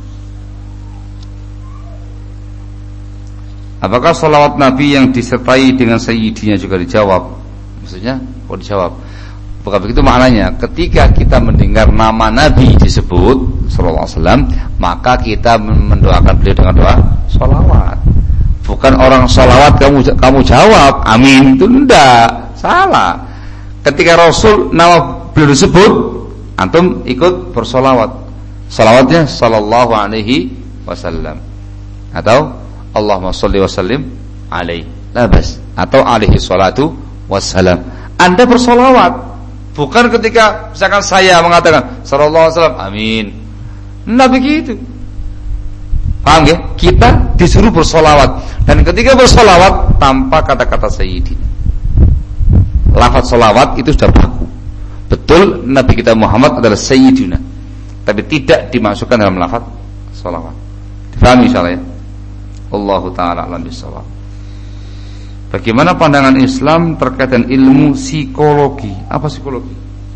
Apakah salawat Nabi yang disertai dengan sayyidinya juga dijawab? Maksudnya, kok dijawab? Bukan begitu maknanya. Ketika kita mendengar nama Nabi disebut sallallahu alaihi wasallam, maka kita mendoakan beliau dengan doa salawat. Bukan orang salawat kamu jawab amin, itu enggak, salah. Ketika Rasul nama beliau disebut, antum ikut bersalawat. Salawatnya sallallahu alaihi wasallam atau Allahumma sholli wa sallim alaihi, labas, atau alaihi salatu wassalam. Anda bersolawat, bukan ketika misalkan saya mengatakan sallallahu alaihi wasallam amin. Nah begitu. Paham ya? Kita disuruh bersolawat, dan ketika bersolawat tanpa kata-kata sayyidina. Lafaz solawat itu sudah baku. Betul Nabi kita Muhammad adalah sayyidina, tapi tidak dimasukkan dalam lafaz solawat. Difahami insyaallah ya? Allahu ta'ala a'lam bishawab. Bagaimana pandangan Islam terkait dengan ilmu psikologi? Apa psikologi?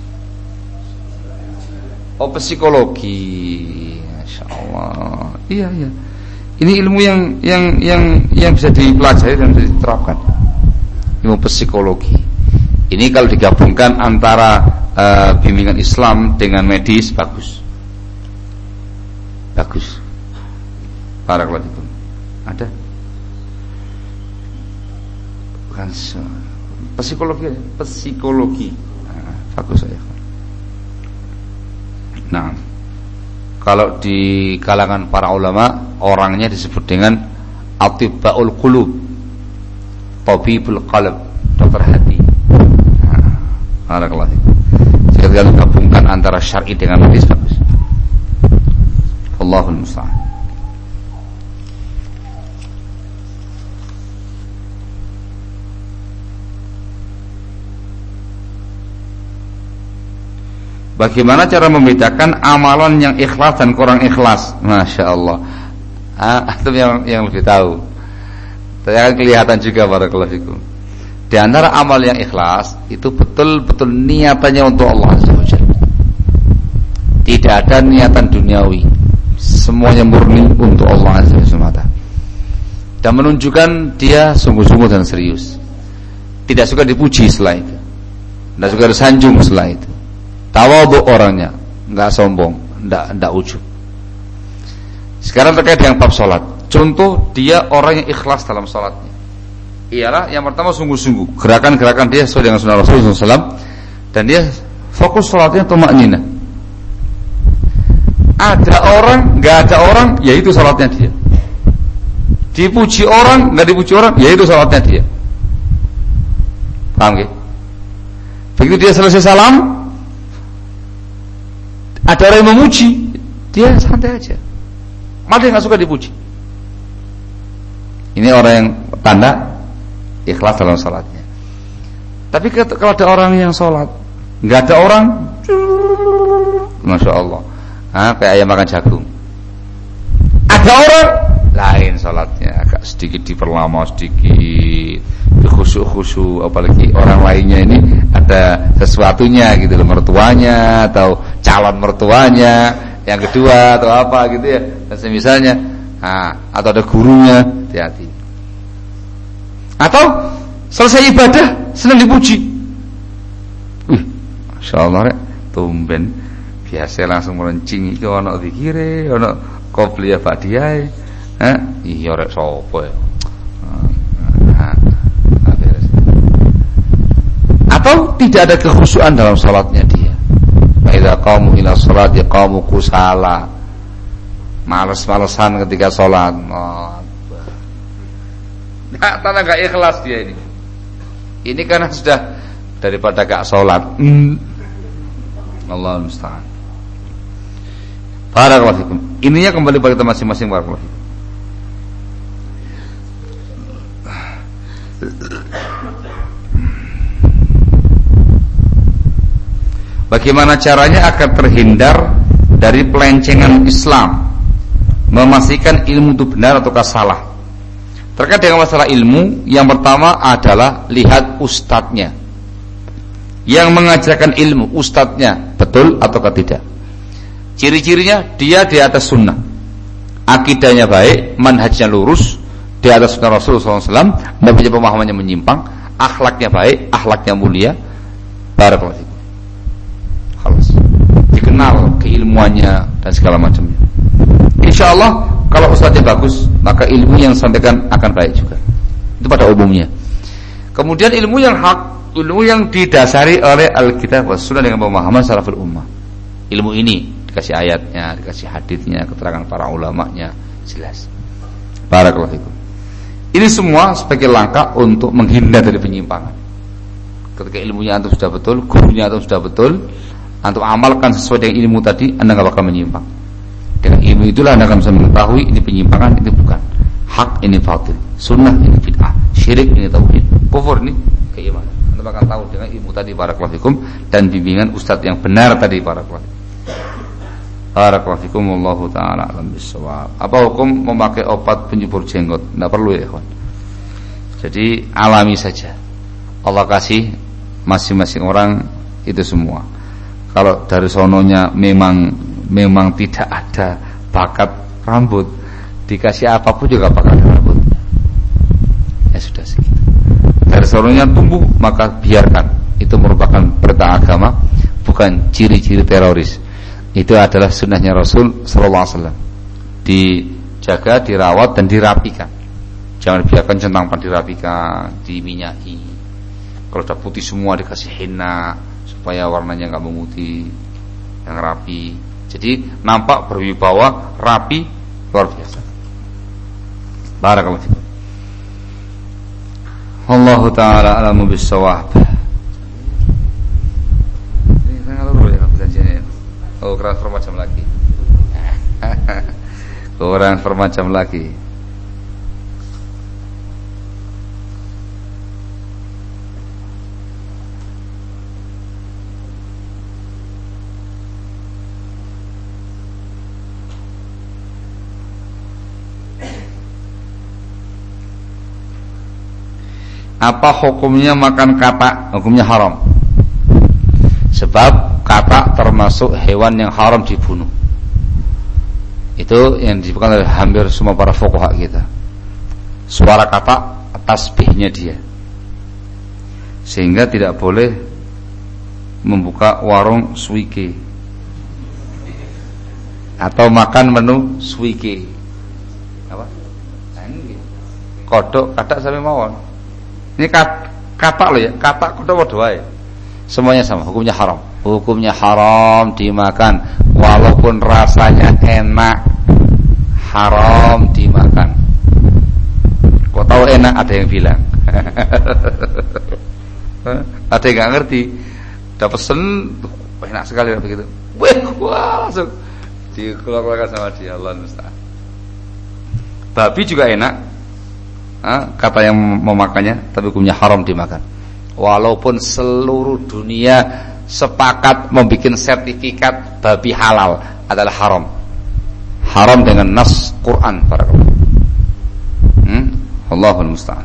Oh, psikologi. Masyaallah. Iya. Ini ilmu yang bisa dipelajari dan bisa diterapkan. Ilmu psikologi. Ini kalau digabungkan antara bimbingan Islam dengan medis bagus. Barakallahu. Ada? Bukan psikologi. Bagus saya. Nah, kalau di kalangan para ulama orangnya disebut dengan Atibbaul qulub, tabibul qalb, dokter hati. Barakallahu fikum. Jika kalian gabungkan antara syar'i dengan hadis bagus. Allahul musta'an. Bagaimana cara membedakan amalan yang ikhlas dan kurang ikhlas? Masya Allah. Itu yang lebih tahu. Saya akan kelihatan juga barakallahu fikum. Di antara amal yang ikhlas itu betul-betul niatannya untuk Allah Azza wa Jalla. Tidak ada niatan duniawi. Semuanya murni untuk Allah Azza wa Jalla. Dan menunjukkan dia sungguh-sungguh dan serius. Tidak suka dipuji setelah itu. Tidak suka disanjung setelah itu. Tawadhu orangnya, enggak sombong, enggak ujub. Sekarang terkait dengan bab salat. Contoh dia orang yang ikhlas dalam salatnya. Ialah yang pertama sungguh-sungguh, gerakan-gerakan dia sesuai dengan sunnah Rasulullah SAW, dan dia fokus salatnya tumakninah. Ada orang, enggak ada orang, yaitu salatnya dia. Dipuji orang, enggak dipuji orang, yaitu salatnya dia. Paham nggih? Begitu dia selesai salam, ada orang yang memuji, dia santai aja. Malah dia nggak suka dipuji. Ini orang yang tanda ikhlas dalam salatnya. Tapi kalau ada orang yang salat, nggak ada orang, masya Allah, kayak ayam makan jagung. Ada orang lain salatnya, agak sedikit diperlama sedikit, khusyuk, apalagi orang lainnya ini ada sesuatunya gitu loh, mertuanya atau calon mertuanya yang kedua atau apa gitu ya, dan semisalnya, atau ada gurunya, hati-hati. Atau selesai ibadah senang dipuji, masya Allah, tumben biasa langsung merencing itu ono zikire, ono qobliyah ba'diyah, iya rek sapa ya. Atau tidak ada kekhusyuan dalam salatnya dia. Fa idza qamu ila sholati qamu kusala. Males-malesan ketika salat. Tanda enggak ikhlas dia ini. Ini karena sudah daripada enggak salat. Allahul musta'an. Barakallahu fikum. Ininya kembali pada kita masing-masing, barakallahu fikum. Bagaimana caranya agar terhindar dari pelencengan Islam, memastikan ilmu itu benar ataukah salah? Terkait dengan masalah ilmu, yang pertama adalah lihat ustadznya. Yang mengajarkan ilmu, ustadznya betul ataukah tidak? Ciri-cirinya dia di atas sunnah, akidahnya baik, manhajnya lurus, di atas sunnah Rasulullah SAW, tidak punya pemahamannya menyimpang, akhlaknya baik, akhlaknya mulia. Barakallahu fikum. Halas. Dikenal keilmuannya dan segala macamnya. Insyaallah kalau ustadznya bagus, maka ilmu yang disampaikan akan baik juga. Itu pada umumnya. Kemudian ilmu yang hak, ilmu yang didasari oleh Alkitab was Sunnah dengan pemahaman salaful ummah. Ilmu ini dikasih ayatnya, dikasih haditsnya, keterangan para ulamanya, jelas. Barakallahu fikum. Ini semua sebagai langkah untuk menghindar dari penyimpangan. Ketika ilmunya antum sudah betul, gurunya antum sudah betul, antum amalkan sesuai dengan ilmu tadi, anda gak bakal menyimpang. Dengan ilmu itulah anda akan bisa mengetahui ini penyimpangan, ini bukan hak, ini batil, sunnah, ini bid'ah, syirik, ini tauhid, kufur, ini keimanan. Anda bakal tahu dengan ilmu tadi, barakallahu fikum, dan bimbingan ustadz yang benar tadi, barakallahu fikum. Barakallahu fikum, wallahu ta'ala alam bissawab. Apa hukum memakai obat penyubur jenggot? Tidak perlu ya ikhwan. Jadi alami saja. Allah kasih masing-masing orang itu semua. Kalau dari sononya memang tidak ada bakat rambut, dikasih apapun juga bakal ada rambutnya. Ya sudah segitu. Dari sononya tumbuh, maka biarkan. Itu merupakan perintah agama, bukan ciri-ciri teroris. Itu adalah sunnahnya Rasul sallallahu alaihi wasallam. Dijaga, dirawat dan dirapikan. Jangan biarkan centang dirapikan, diminyaki. Kalau sudah putih semua dikasih henna supaya warnanya enggak memutih, yang rapi. Jadi nampak berwibawa, rapi, luar biasa. Barakallahu fikum. Allah taala alamu bis-shawab. Ini tanggal loro ya perjanjiannya. Oh, transfer macam lagi. Transfer macam lagi. Apa hukumnya makan katak? Hukumnya haram. Sebab katak termasuk hewan yang haram dibunuh. Itu yang disebutkan oleh hampir semua para fuqaha kita. Suara katak tasbihnya dia. Sehingga tidak boleh membuka warung suike atau makan menu suike. Apa? Kodok katak sampai mawon. Ini katak loh ya, katak kodok wae. Semuanya sama, hukumnya haram. Hukumnya haram dimakan walaupun rasanya enak. Haram dimakan. Kok tahu enak ada yang bilang. Ada yang enggak ngerti. Udah pesen enak sekali begitu. Wah, langsung dikeluarkan sama dia, Allah musta'an. Babi juga enak. Kata yang memakannya, tapi hukumnya haram dimakan. Walaupun seluruh dunia sepakat membuat sertifikat babi halal adalah haram. Haram dengan nas Quran para kaum. Allahul musta'an.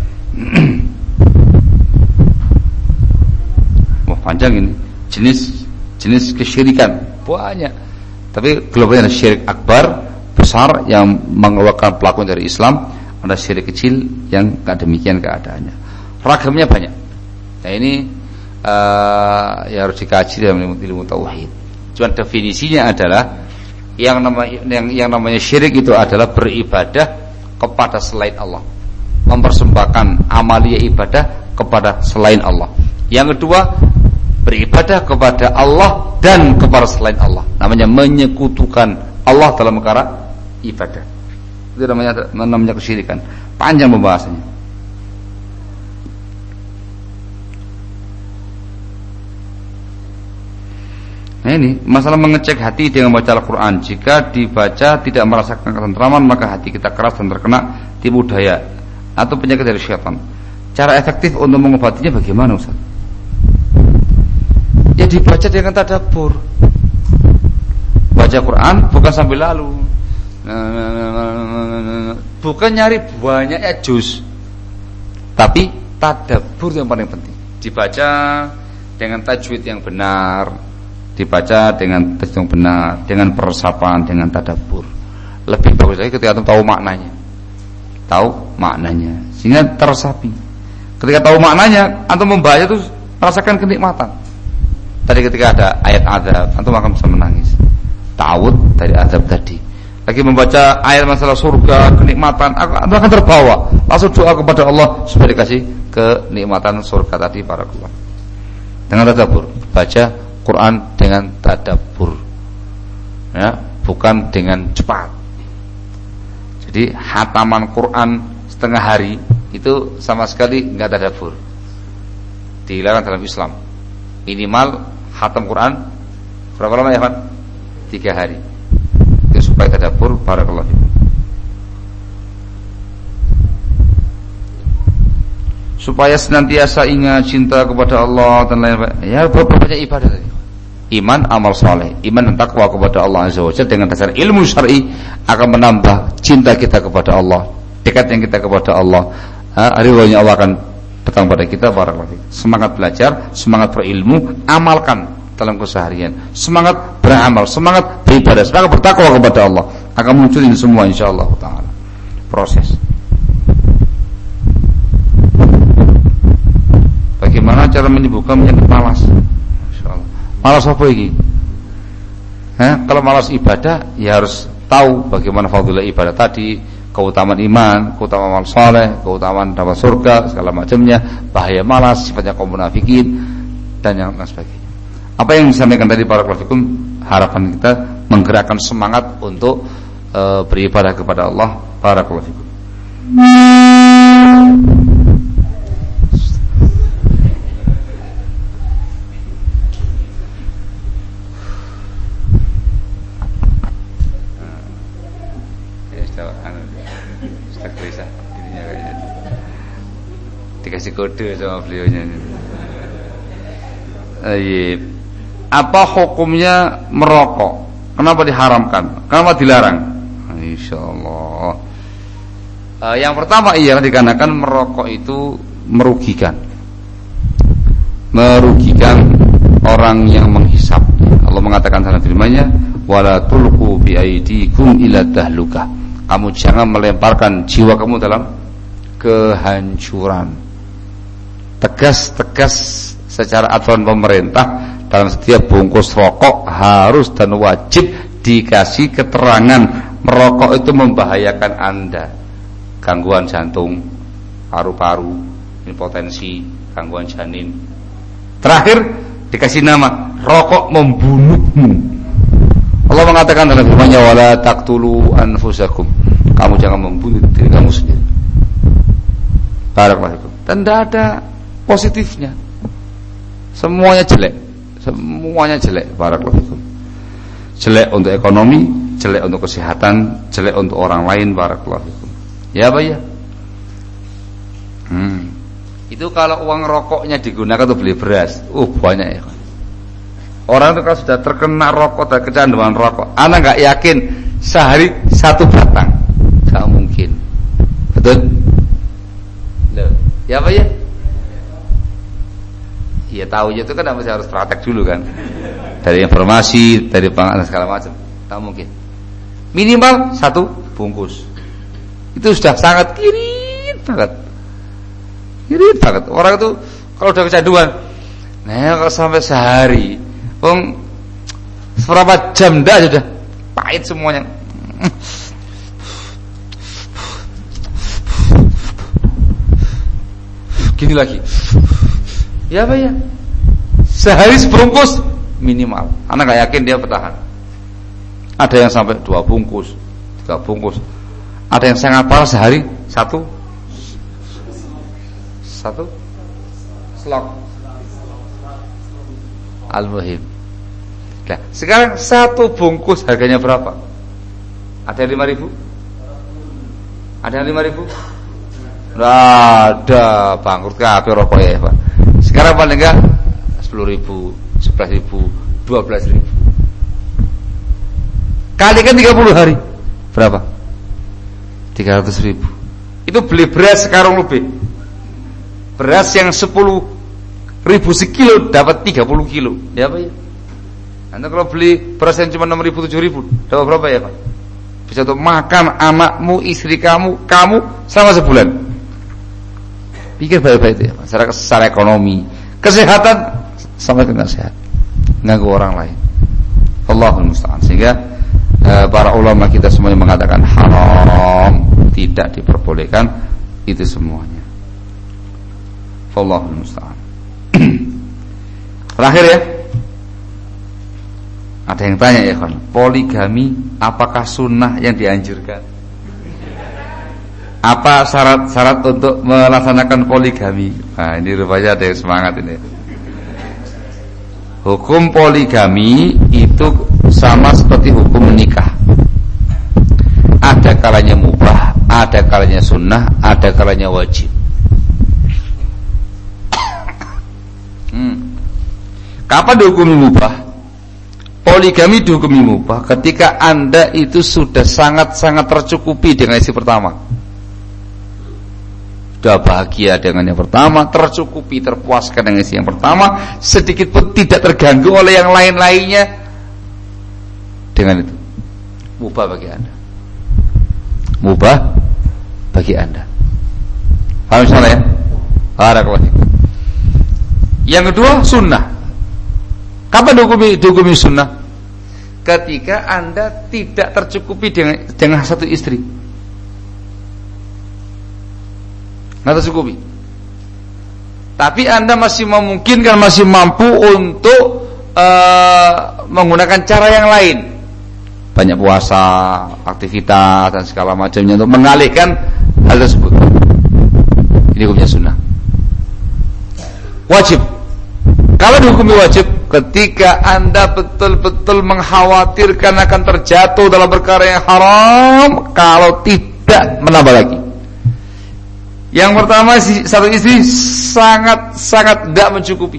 Wah, panjang ini. Jenis kesyirikan banyak. Tapi globalnya ada syirik akbar besar yang mengeluarkan pelaku dari Islam. Ada syirik kecil yang tidak demikian keadaannya. Ragamnya banyak. Nah ini ya harus dikaji dalam ilmu tauhid. Cuman definisinya adalah yang namanya syirik itu adalah beribadah kepada selain Allah, mempersembahkan amalia ibadah kepada selain Allah. Yang kedua, beribadah kepada Allah dan kepada selain Allah. Namanya menyekutukan Allah dalam perkara ibadah. Itu namanya kesyirikan. Panjang pembahasannya. Nah ini masalah mengecek hati dengan membaca Al-Quran. Jika dibaca tidak merasakan ketentraman, maka hati kita keras dan terkena tipu daya atau penyakit dari syaitan. Cara efektif untuk mengobatinya bagaimana, Ustaz? Ya dibaca dengan tadabbur. Baca Quran bukan sambil lalu. Bukan nyari banyaknya juz, tapi tadabbur yang paling penting. Dibaca dengan tajwid yang benar, dibaca dengan tajwid yang benar, dengan peresapan, dengan tadabbur. Lebih bagus lagi ketika tahu maknanya. Tahu maknanya sehingga teresapi. Ketika tahu maknanya, antum membaca itu rasakan kenikmatan. Tadi ketika ada ayat azab, antum akan bisa menangis. Ta'awud dari azab tadi. Lagi membaca ayat masalah surga, kenikmatan, akan terbawa. Langsung doa kepada Allah supaya dikasih kenikmatan surga tadi para keluar. Dengan tadabbur, baca Quran dengan tadabbur. Ya, bukan dengan cepat. Jadi hataman Quran setengah hari itu sama sekali enggak tadabbur. Dilarang dalam Islam. Minimal hatam Quran berapa lama ya, Pak? 3 hari. Supaya tadabbur barakallahu fikum. Supaya senantiasa ingat cinta kepada Allah dan lain-lain. Ya, berbagai ibadah tadi. Iman, amal saleh, iman dan takwa kepada Allah Azza wa Jalla dengan dasar ilmu syar'i akan menambah cinta kita kepada Allah, dekatnya kita kepada Allah. Ridhonya Allah akan datang pada kita barakallahu fikum. Semangat belajar, semangat berilmu, amalkan dalam keseharian, semangat beramal, semangat beribadah, semangat bertakwa kepada Allah akan muncul ini semua insyaallah taala. Proses. Bagaimana cara menyembuhkan penyakit malas? Insyaallah. Malas apa ini? Kalau malas ibadah ya harus tahu bagaimana fadilah ibadah tadi, keutamaan iman, keutamaan amal saleh, keutamaan dapat surga, segala macamnya, bahaya malas, sifatnya kaum munafikin dan yang lain sebagainya. Apa yang disampaikan tadi para fikum, harapan kita menggerakkan semangat untuk beribadah kepada Allah. Barakallahu fikum. Dikasih kode sama beliaunya. Apa hukumnya merokok? Kenapa diharamkan? Kenapa dilarang? Insyaallah. Yang pertama dikarenakan merokok itu merugikan orang yang menghisap. Allah mengatakan dalam firman-Nya, "Wala tulqu bi aydikum ila tahlukah." Kamu jangan melemparkan jiwa kamu dalam kehancuran. Tegas secara aturan pemerintah, dalam setiap bungkus rokok harus dan wajib dikasih keterangan merokok itu membahayakan Anda, gangguan jantung, paru-paru, impotensi, gangguan janin. Terakhir dikasih nama, rokok membunuhmu. Allah mengatakan dalam firman-Nya, "Wala taqtulu anfusakum." Kamu jangan membunuh diri kamu sendiri. Barakallahu fikum. Dan tidak ada positifnya. Semuanya jelek, barakallahu fikum. Jelek untuk ekonomi, jelek untuk kesehatan, jelek untuk orang lain, barakallahu fikum. Ya, Pak ya. Itu kalau uang rokoknya digunakan untuk beli beras, banyak ya. Orang itu kalau sudah terkena rokok dan kecanduan rokok, anak nggak yakin sehari 1 batang, nggak mungkin. Betul? Loh, ya Pak ya. Ya tahu itu kan harus praktek dulu kan, dari informasi, dari pengalaman segala macam. Tak mungkin. Minimal 1 bungkus. Itu sudah sangat irit banget. Orang itu kalau udah kecanduan, kalau sampai sehari, seberapa jam dah sudah pahit semuanya. Gini lagi. Ya Pak ya, sehari sebungkus minimal. Anak gak yakin dia bertahan. Ada yang sampai 2 bungkus, 3 bungkus. Ada yang sangat parah sehari 1 slok. Al-muhim. Nah, sekarang 1 bungkus harganya berapa? Ada yang 5.000? Ada yang 5.000? Nggak ada, bangkrut kabeh rokok ya Pak. Sekarang paling enggak 10.000, 11.000, 12.000. Kalikan 30 hari berapa? 300.000. Itu beli beras sekarang lebih. Beras yang 10.000 sekilo dapat 30 kilo. Ya Pak ya. Anda kalau beli beras yang cuma 6.000, 7.000 dapat berapa ya Pak? Bisa untuk makan anakmu, istri kamu selama sebulan. Pikir baik-baik itu ya, masyarakat secara ekonomi, kesehatan sampai ke sehat, ganggu orang lain. Allahul musta'an. Sehingga para ulama kita semuanya mengatakan haram, tidak diperbolehkan itu semuanya. Allahul musta'an. Terakhir ya, ada yang tanya ya kan, poligami apakah sunnah yang dianjurkan? Apa syarat-syarat untuk melaksanakan poligami? Nah, ini rupanya ada yang semangat ini. Hukum poligami itu sama seperti hukum menikah. Ada kalanya mubah, ada kalanya sunnah, ada kalanya wajib. Kapan dihukumi mubah? Poligami dihukumi mubah ketika Anda itu sudah sangat-sangat tercukupi dengan istri pertama. Sudah bahagia dengan yang pertama, tercukupi, terpuaskan dengan istri yang pertama, sedikit pun tidak terganggu oleh yang lain-lainnya. Dengan itu mubah bagi Anda. Mubah bagi Anda. Paham salah ya? Barakallahu. Yang kedua sunnah. Kapan dihukumi sunnah? Ketika Anda tidak tercukupi dengan 1 istri. Nggak tercukupi. Tapi Anda masih memungkinkan, masih mampu untuk menggunakan cara yang lain. Banyak puasa, aktivitas dan segala macamnya untuk mengalihkan hal tersebut. Ini hukumnya sunnah. Wajib. Kalau dihukumi wajib, ketika Anda betul-betul mengkhawatirkan akan terjatuh dalam perkara yang haram, kalau tidak menambah lagi. Yang pertama, satu istri sangat tidak mencukupi.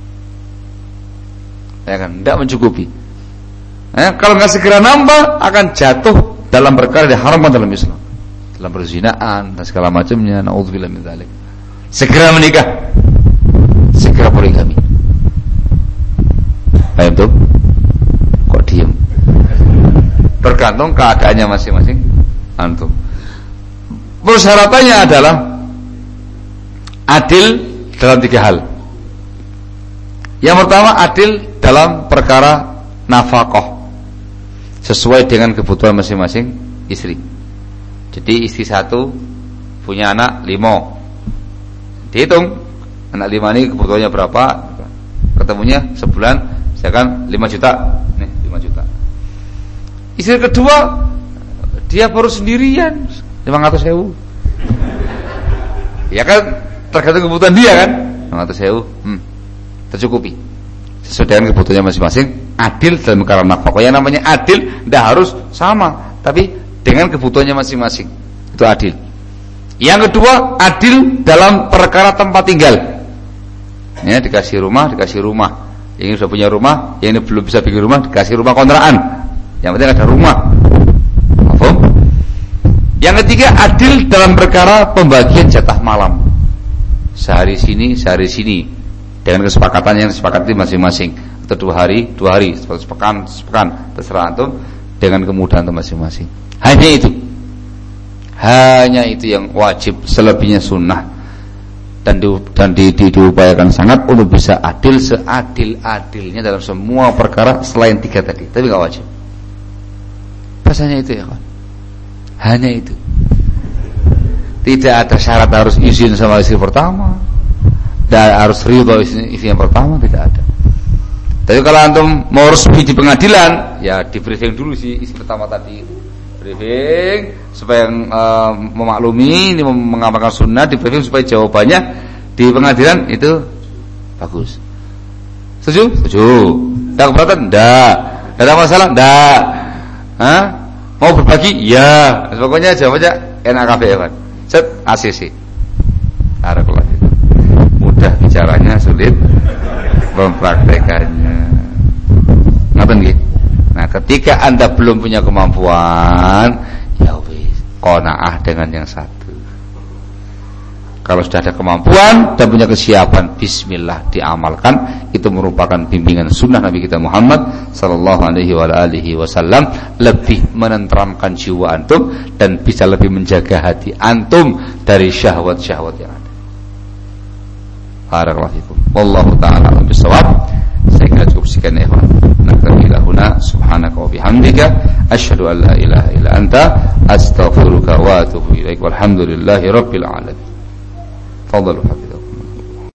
Ya kan, tidak mencukupi. Kalau nggak segera nambah, akan jatuh dalam perkara yang haram dalam Islam, dalam perzinaan dan segala macamnya. Naudzubillah min dzalik. Segera menikah, segera poligami. Paham tuh? Kok diem? Tergantung keadaannya masing-masing antum. Persyaratannya adalah adil dalam 3 hal. Yang pertama, adil dalam perkara nafkah, sesuai dengan kebutuhan masing-masing istri. Jadi istri 1 punya anak 5, dihitung anak 5 ini kebutuhannya berapa, ketemunya sebulan misalkan 5 juta. Nih 5 juta. Istri kedua dia baru sendirian 500.000. Ya kan, tergantung kebutuhan dia kan, 500.000 tercukupi sesuai dengan kebutuhannya masing-masing. Adil dalam perkara nafkah. Yang namanya adil tidak harus sama, tapi dengan kebutuhannya masing-masing, itu adil. Yang kedua, adil dalam perkara tempat tinggal. Ya, dikasih rumah. Yang ini sudah punya rumah, yang ini belum bisa bikin rumah, dikasih rumah kontrakan. Yang penting ada rumah. Paham? Yang ketiga, adil dalam perkara pembagian jatah malam. Sehari sini, dengan kesepakatan yang disepakati masing-masing. Atau 2 hari, sepekan, terserah antum, dengan kemudahan antum masing-masing. Hanya itu yang wajib, selebihnya sunnah. Dan diupayakan sangat untuk bisa adil seadil-adilnya dalam semua perkara selain 3 tadi, tapi enggak wajib. Bahasanya itu ya, kawan. Hanya itu. Tidak ada syarat harus izin sama istri pertama, dan harus ridho istri yang pertama, tidak ada. Tapi kalau antum mau resmi di pengadilan, ya di briefing dulu sih istri pertama tadi. Briefing supaya memaklumi, ini mengamalkan sunnah, di briefing supaya jawabannya di pengadilan itu bagus. Setuju? Tak keberatan? Tak. Ada masalah? Tak. Mau berbagi? Ya. Pokoknya jawabannya enak kabeh kan. Set ACC. Barakallah. Mudah bicaranya, sulit mempraktekannya. Ngapain nggih? Nah, ketika Anda belum punya kemampuan, ya wis, qanaah dengan yang satu. Kalau sudah ada kemampuan dan punya kesiapan, bismillah, diamalkan. Itu merupakan bimbingan sunnah Nabi kita Muhammad sallallahu alaihi wasallam, lebih menenteramkan jiwa antum dan bisa lebih menjaga hati antum dari syahwat-syahwat yang ada. Barakallahu fikum. Wallahu ta'ala a'lam bissawab. Saya kira cukup sekian ya, ikhwan. Nakfirullah subhanaka wa bihamdika asyhadu an la ilaha illa anta astaghfiruka wa atubu ilaik. Walhamdulillahi rabbil alamin. Fadhlu.